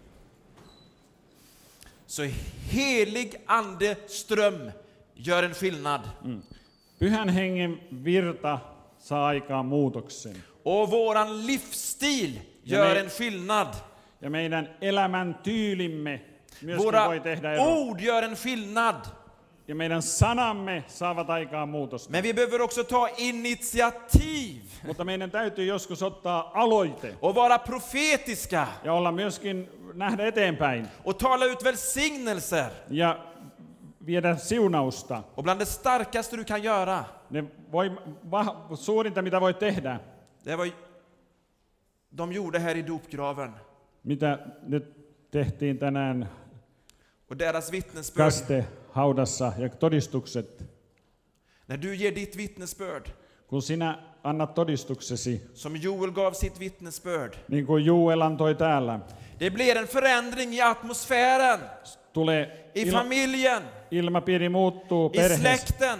[SPEAKER 3] Så helig ande ström gör en skillnad.
[SPEAKER 4] Pyhän hengen virta saa aikaan muutoksen.
[SPEAKER 3] Och våran livsstil
[SPEAKER 4] Ja
[SPEAKER 3] gör
[SPEAKER 4] me-
[SPEAKER 3] en skillnad.
[SPEAKER 4] Ja meidän elämän tyylimme myöskin
[SPEAKER 3] Våra
[SPEAKER 4] voi tehdä eroa.
[SPEAKER 3] ord gör en skillnad.
[SPEAKER 4] Ja meidän sanamme saavat aikaan muutosta.
[SPEAKER 3] Men vi behöver också ta initiativ
[SPEAKER 4] Mutta meidän täytyy joskus ottaa aloite
[SPEAKER 3] och vara profetiska
[SPEAKER 4] ja olla myöskin nähdä eteenpäin
[SPEAKER 3] och tala ut välsignelser.
[SPEAKER 4] ja viedä siunausta.
[SPEAKER 3] Och bland det starkaste du kan göra,
[SPEAKER 4] Ne voi, va, suurinta mitä voi tehdä,
[SPEAKER 3] det var de gjorde här i dopgraven.
[SPEAKER 4] mitä nyt tehtiin tänään
[SPEAKER 3] Och deras vittnesbörd.
[SPEAKER 4] kastehaudassa ja todistukset.
[SPEAKER 3] När du ger ditt vittnesbörd,
[SPEAKER 4] Kun sinä annat todistuksesi,
[SPEAKER 3] som Joel gav sitt vittnesbörd,
[SPEAKER 4] niin kuin Joel antoi täällä,
[SPEAKER 3] det blir en förändring i atmosfären,
[SPEAKER 4] tulee
[SPEAKER 3] i
[SPEAKER 4] il,
[SPEAKER 3] familjen,
[SPEAKER 4] ilmapiiri muuttuu
[SPEAKER 3] i
[SPEAKER 4] perheessä,
[SPEAKER 3] släkten.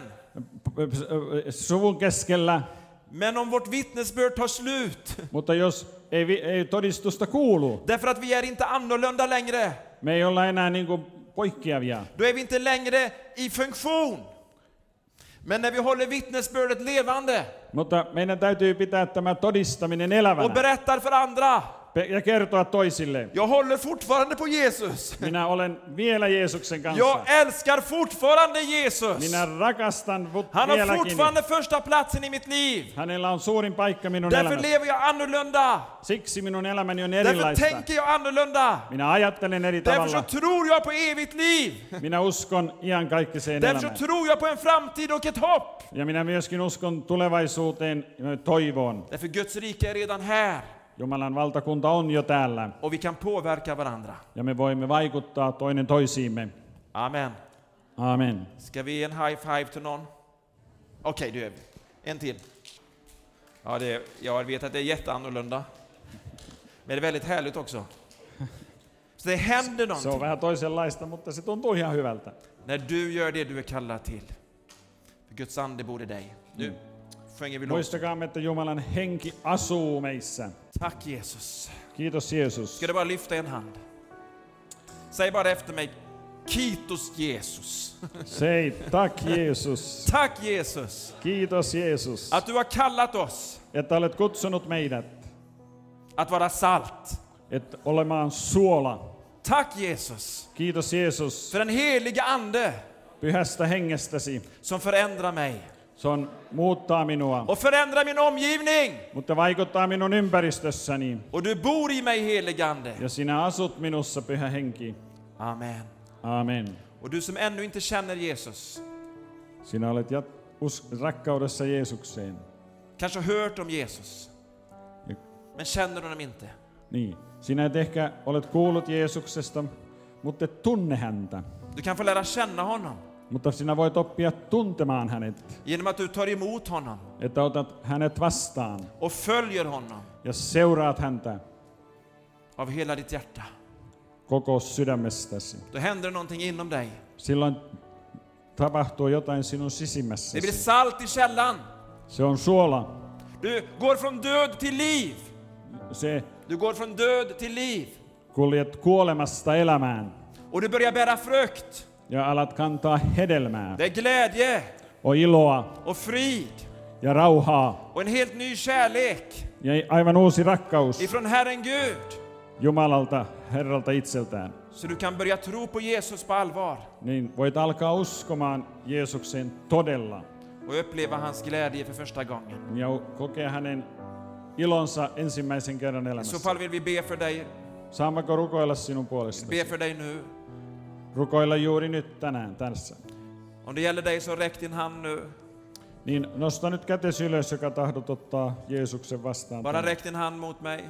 [SPEAKER 4] suvun keskellä,
[SPEAKER 3] Men om vårt vittnesbörd tar slut,
[SPEAKER 4] mutta jos ei, vi- ei todistusta kuulu,
[SPEAKER 3] därför att vi är inte annorlunda längre,
[SPEAKER 4] me ei olla enää niin kuin poikkeavia.
[SPEAKER 3] då är vi inte längre i funktion. Men när vi håller vittnesbördet levande
[SPEAKER 4] Mutta meidän täytyy pitää tämä todistaminen
[SPEAKER 3] och
[SPEAKER 4] elävänä
[SPEAKER 3] berättar för andra,
[SPEAKER 4] pe- ja kertoa toisille.
[SPEAKER 3] jag håller fortfarande på Jesus.
[SPEAKER 4] Minä olen vielä Jeesuksen kanssa.
[SPEAKER 3] Jag älskar fortfarande Jesus.
[SPEAKER 4] Minä rakastan vut-
[SPEAKER 3] Han har
[SPEAKER 4] vieläkin.
[SPEAKER 3] fortfarande första platsen i mitt liv.
[SPEAKER 4] Hänellä on suurin paikka minun
[SPEAKER 3] Därför
[SPEAKER 4] elämässä.
[SPEAKER 3] lever jag annorlunda.
[SPEAKER 4] Siksi minun elämäni on
[SPEAKER 3] Därför
[SPEAKER 4] erilaista.
[SPEAKER 3] tänker jag annorlunda.
[SPEAKER 4] Minä ajattelen eri
[SPEAKER 3] Därför så
[SPEAKER 4] tavalla.
[SPEAKER 3] tror jag på evigt liv.
[SPEAKER 4] Minä uskon iankaikkiseen
[SPEAKER 3] Därför så
[SPEAKER 4] elämään.
[SPEAKER 3] tror jag på en framtid och ett hopp.
[SPEAKER 4] Ja minä myöskin uskon tulevaisuuteen ja toivoon.
[SPEAKER 3] Därför Guds rike är redan här.
[SPEAKER 4] Jumalan valtakunta on jo täällä.
[SPEAKER 3] Och vi kan påverka varandra.
[SPEAKER 4] Ja me voimme vaikuttaa toinen toisiimme.
[SPEAKER 3] Amen.
[SPEAKER 4] Amen.
[SPEAKER 3] Ska vi ge en high five till någon? Okej, det gör vi. En till. Ja, det är, jag vet att det är jätteannorlunda. Men det är väldigt härligt också. Så det händer
[SPEAKER 4] Se on
[SPEAKER 3] någonting
[SPEAKER 4] vähän toisenlaista, mutta se tuntuu ihan hyvältä.
[SPEAKER 3] när du gör det du är kallad till. För Guds ande bor i dig. Nu sjunger vi lov.
[SPEAKER 4] Muistakaamme, että Jumalan henki asuu meissä.
[SPEAKER 3] Tack Jesus.
[SPEAKER 4] Kiitos Jeesus.
[SPEAKER 3] Ska du bara lyfta en hand? Säg bara efter mig. Kiitos Jesus.
[SPEAKER 4] Sei, tack Jeesus.
[SPEAKER 3] Tack Jesus.
[SPEAKER 4] Kiitos Jeesus,
[SPEAKER 3] Att du har kallat oss
[SPEAKER 4] että olet kutsunut meidät,
[SPEAKER 3] att vara salt.
[SPEAKER 4] että olemaan suola.
[SPEAKER 3] Tack Jesus.
[SPEAKER 4] Kiitos Jeesus
[SPEAKER 3] För den heliga ande
[SPEAKER 4] pyhästä hengestäsi.
[SPEAKER 3] som förändrar mig.
[SPEAKER 4] Se on muuttaa minua,
[SPEAKER 3] Och förändrar min omgivning.
[SPEAKER 4] mutta vaikuttaa minun ympäristössäni.
[SPEAKER 3] Och du bor i mig, heliga ande.
[SPEAKER 4] Ja sinä asut minussa, pyhä henki.
[SPEAKER 3] Amen.
[SPEAKER 4] Amen.
[SPEAKER 3] Och du som ännu inte känner Jesus,
[SPEAKER 4] Sinä olet jat- us- rakkaudessa Jeesukseen.
[SPEAKER 3] kanske har hört om Jesus,
[SPEAKER 4] Ja,
[SPEAKER 3] men känner honom inte.
[SPEAKER 4] niin. Sinä et ehkä olet kuullut Jeesuksesta, mutta et tunne häntä.
[SPEAKER 3] Du kan få lära känna honom
[SPEAKER 4] Mutta sinä voit oppia tuntemaan hänet,
[SPEAKER 3] genom att du tar emot honom
[SPEAKER 4] että otat hänet vastaan
[SPEAKER 3] och följer honom
[SPEAKER 4] ja seuraat häntä
[SPEAKER 3] av hela ditt hjärta.
[SPEAKER 4] koko sydämestäsi.
[SPEAKER 3] Då händer det någonting inom dig.
[SPEAKER 4] Silloin tapahtuu jotain sinun
[SPEAKER 3] Det blir
[SPEAKER 4] sisimmässäsi.
[SPEAKER 3] salt i källan.
[SPEAKER 4] Se on suola.
[SPEAKER 3] Du går från död till liv.
[SPEAKER 4] Se
[SPEAKER 3] Du går från död till liv.
[SPEAKER 4] kuljet kuolemasta elämään
[SPEAKER 3] Och du börjar bära frukt.
[SPEAKER 4] ja alat kantaa hedelmää.
[SPEAKER 3] Det är glädje
[SPEAKER 4] On iloa
[SPEAKER 3] och frid
[SPEAKER 4] ja rauhaa
[SPEAKER 3] och en helt ny kärlek
[SPEAKER 4] ja aivan uusi rakkaus
[SPEAKER 3] ifrån Herren Gud.
[SPEAKER 4] Jumalalta, Herralta itseltään.
[SPEAKER 3] Så du kan börja tro på Jesus på allvar
[SPEAKER 4] Niin voit alkaa uskomaan Jeesukseen todella
[SPEAKER 3] och uppleva hans glädje för första gången.
[SPEAKER 4] ja kokea hänen ilonsa ensimmäisen kerran
[SPEAKER 3] I så
[SPEAKER 4] elämässä.
[SPEAKER 3] fall vill vi be för dig.
[SPEAKER 4] Saammeko rukoilla sinun puolestasi?
[SPEAKER 3] Be för dig nu.
[SPEAKER 4] Rukoilla juuri nyt tänään tässä.
[SPEAKER 3] Om det gäller dig så räck din hand nu.
[SPEAKER 4] Niin nosta nyt kätesi ylös, joka tahdot ottaa Jeesuksen vastaan.
[SPEAKER 3] Bara
[SPEAKER 4] tänään.
[SPEAKER 3] räck din hand mot mig.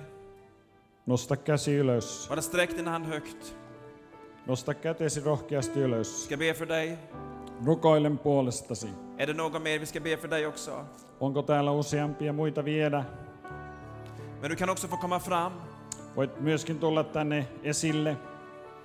[SPEAKER 4] Nosta käsi ylös.
[SPEAKER 3] Bara sträck din hand högt.
[SPEAKER 4] Nosta kätesi rohkeasti ylös.
[SPEAKER 3] Ska be för dig.
[SPEAKER 4] Rukoilen puolestasi.
[SPEAKER 3] Är det någon mer vi ska be för dig också?
[SPEAKER 4] Onko täällä useampia muita viedä?
[SPEAKER 3] Men du kan också få komma fram.
[SPEAKER 4] Voit myöskin tulla tänne esille,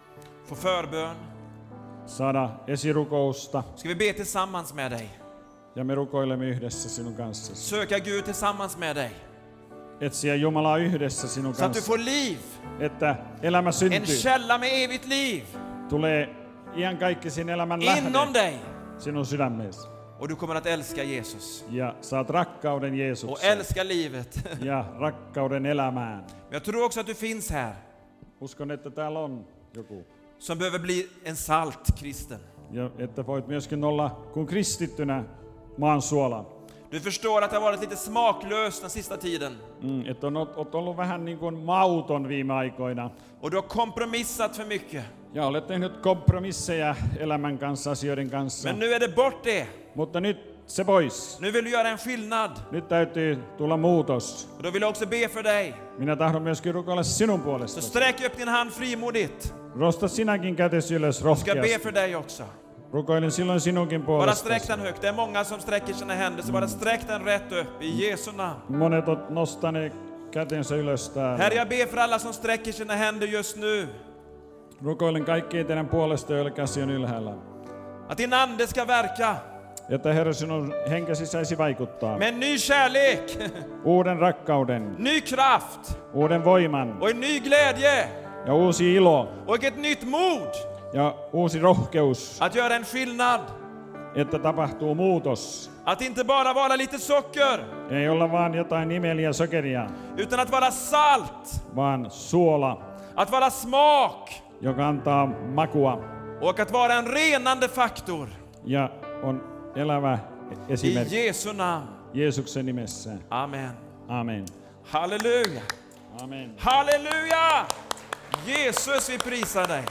[SPEAKER 3] Få förbön.
[SPEAKER 4] saada esirukousta
[SPEAKER 3] Ska vi be tillsammans med dig?
[SPEAKER 4] Ja me rukoilemme yhdessä sinun kanssasi.
[SPEAKER 3] Söka Gud tillsammans med dig.
[SPEAKER 4] Etsiä Jumalaa yhdessä sinun
[SPEAKER 3] Så att du
[SPEAKER 4] kanssasi.
[SPEAKER 3] får liv.
[SPEAKER 4] Että elämä
[SPEAKER 3] En
[SPEAKER 4] syntyy.
[SPEAKER 3] källa med evigt liv
[SPEAKER 4] Tulee iankaikkisen elämän
[SPEAKER 3] inom
[SPEAKER 4] lähde
[SPEAKER 3] dig.
[SPEAKER 4] sinun sydämeesi.
[SPEAKER 3] Och du kommer att älska Jesus.
[SPEAKER 4] Ja saat rakkauden
[SPEAKER 3] Och
[SPEAKER 4] Jeesukseen.
[SPEAKER 3] älska livet.
[SPEAKER 4] Ja rakkauden elämään.
[SPEAKER 3] Men jag tror också att du finns här.
[SPEAKER 4] Uskon, että täällä on joku.
[SPEAKER 3] Som behöver bli en salt kristen.
[SPEAKER 4] Ja että voit myöskin olla kuin kristittynä maan suola.
[SPEAKER 3] Du förstår att det har varit lite smaklöst den sista tiden.
[SPEAKER 4] Mm, että on, oot ollut vähän niin kuin mauton viime aikoina.
[SPEAKER 3] Och du har kompromissat för mycket.
[SPEAKER 4] Ja olet tehnyt kompromisseja elämän kanssa, asioiden kanssa.
[SPEAKER 3] Men nu är det bort det.
[SPEAKER 4] Mutta nyt se pois.
[SPEAKER 3] Nu vill du göra en skillnad.
[SPEAKER 4] Nyt täytyy tulla muutos.
[SPEAKER 3] Och då vill jag också be för dig.
[SPEAKER 4] Minä tahdon myöskin rukoilla sinun
[SPEAKER 3] Så
[SPEAKER 4] puolestasi.
[SPEAKER 3] sträck upp din hand frimodigt.
[SPEAKER 4] Rosta sinäkin kätesi ylös
[SPEAKER 3] Jag ska be
[SPEAKER 4] rohkeasti.
[SPEAKER 3] för dig också.
[SPEAKER 4] Rukoilin silloin sinunkin
[SPEAKER 3] Bara sträck
[SPEAKER 4] puolestasi.
[SPEAKER 3] den högt. Det är många som sträcker sina händer, så bara sträck den rätt upp i Jesu namn.
[SPEAKER 4] Monet ovat nostaneet kätensä ylös
[SPEAKER 3] Herre,
[SPEAKER 4] täällä.
[SPEAKER 3] jag ber för alla som sträcker sina händer just nu.
[SPEAKER 4] Rukoilen kaikkien teidän puolesta, joilla käsi on ylhäällä.
[SPEAKER 3] Att din ande ska verka
[SPEAKER 4] Että Herra sinun henkesi saisi vaikuttaa.
[SPEAKER 3] med en ny kärlek,
[SPEAKER 4] Uuden rakkauden,
[SPEAKER 3] ny kraft
[SPEAKER 4] uuden voiman
[SPEAKER 3] och en ny glädje
[SPEAKER 4] ja uusi ilo
[SPEAKER 3] och ett nytt mod
[SPEAKER 4] ja uusi rohkeus,
[SPEAKER 3] att göra en skillnad.
[SPEAKER 4] että tapahtuu muutos.
[SPEAKER 3] Att inte bara vara lite socker,
[SPEAKER 4] Ei olla vaan jotain nimeliä sokeria,
[SPEAKER 3] utan att vara salt,
[SPEAKER 4] vaan suola,
[SPEAKER 3] att vara smak
[SPEAKER 4] joka antaa makua
[SPEAKER 3] och att vara en renande faktor.
[SPEAKER 4] ja on elävä
[SPEAKER 3] I
[SPEAKER 4] esimerkki
[SPEAKER 3] Jesu namn.
[SPEAKER 4] Jeesuksen nimessä.
[SPEAKER 3] Amen.
[SPEAKER 4] Amen.
[SPEAKER 3] Halleluja.
[SPEAKER 4] Amen.
[SPEAKER 3] Halleluja! Jesus, vi prisar dig.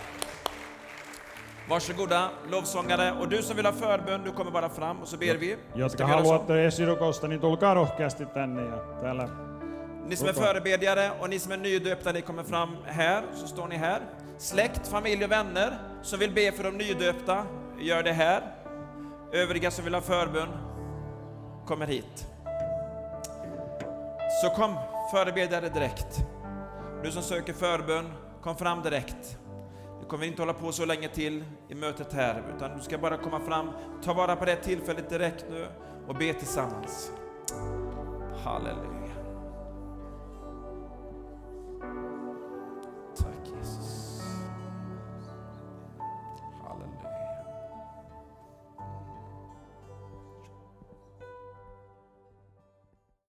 [SPEAKER 3] Varsågoda lovsångare, och du som vill ha förbön, du kommer bara fram och så ber vi.
[SPEAKER 4] Jotka
[SPEAKER 3] Ska vi göra så?
[SPEAKER 4] haluatte esirukousta, niin tulkaa rohkeasti tänne ja täällä.
[SPEAKER 3] Ni som är förebedjare och ni som är nydöpta, ni kommer fram här, så står ni här. Släkt, familj och vänner som vill be för de nydöpta, gör det här. Övriga som vill ha förbön kommer hit. Så kom förebedjare direkt. Du som söker förbön, kom fram direkt. Du kommer inte hålla på så länge till i mötet här, utan du ska bara komma fram, ta vara på det tillfället direkt nu och be tillsammans. Halleluja.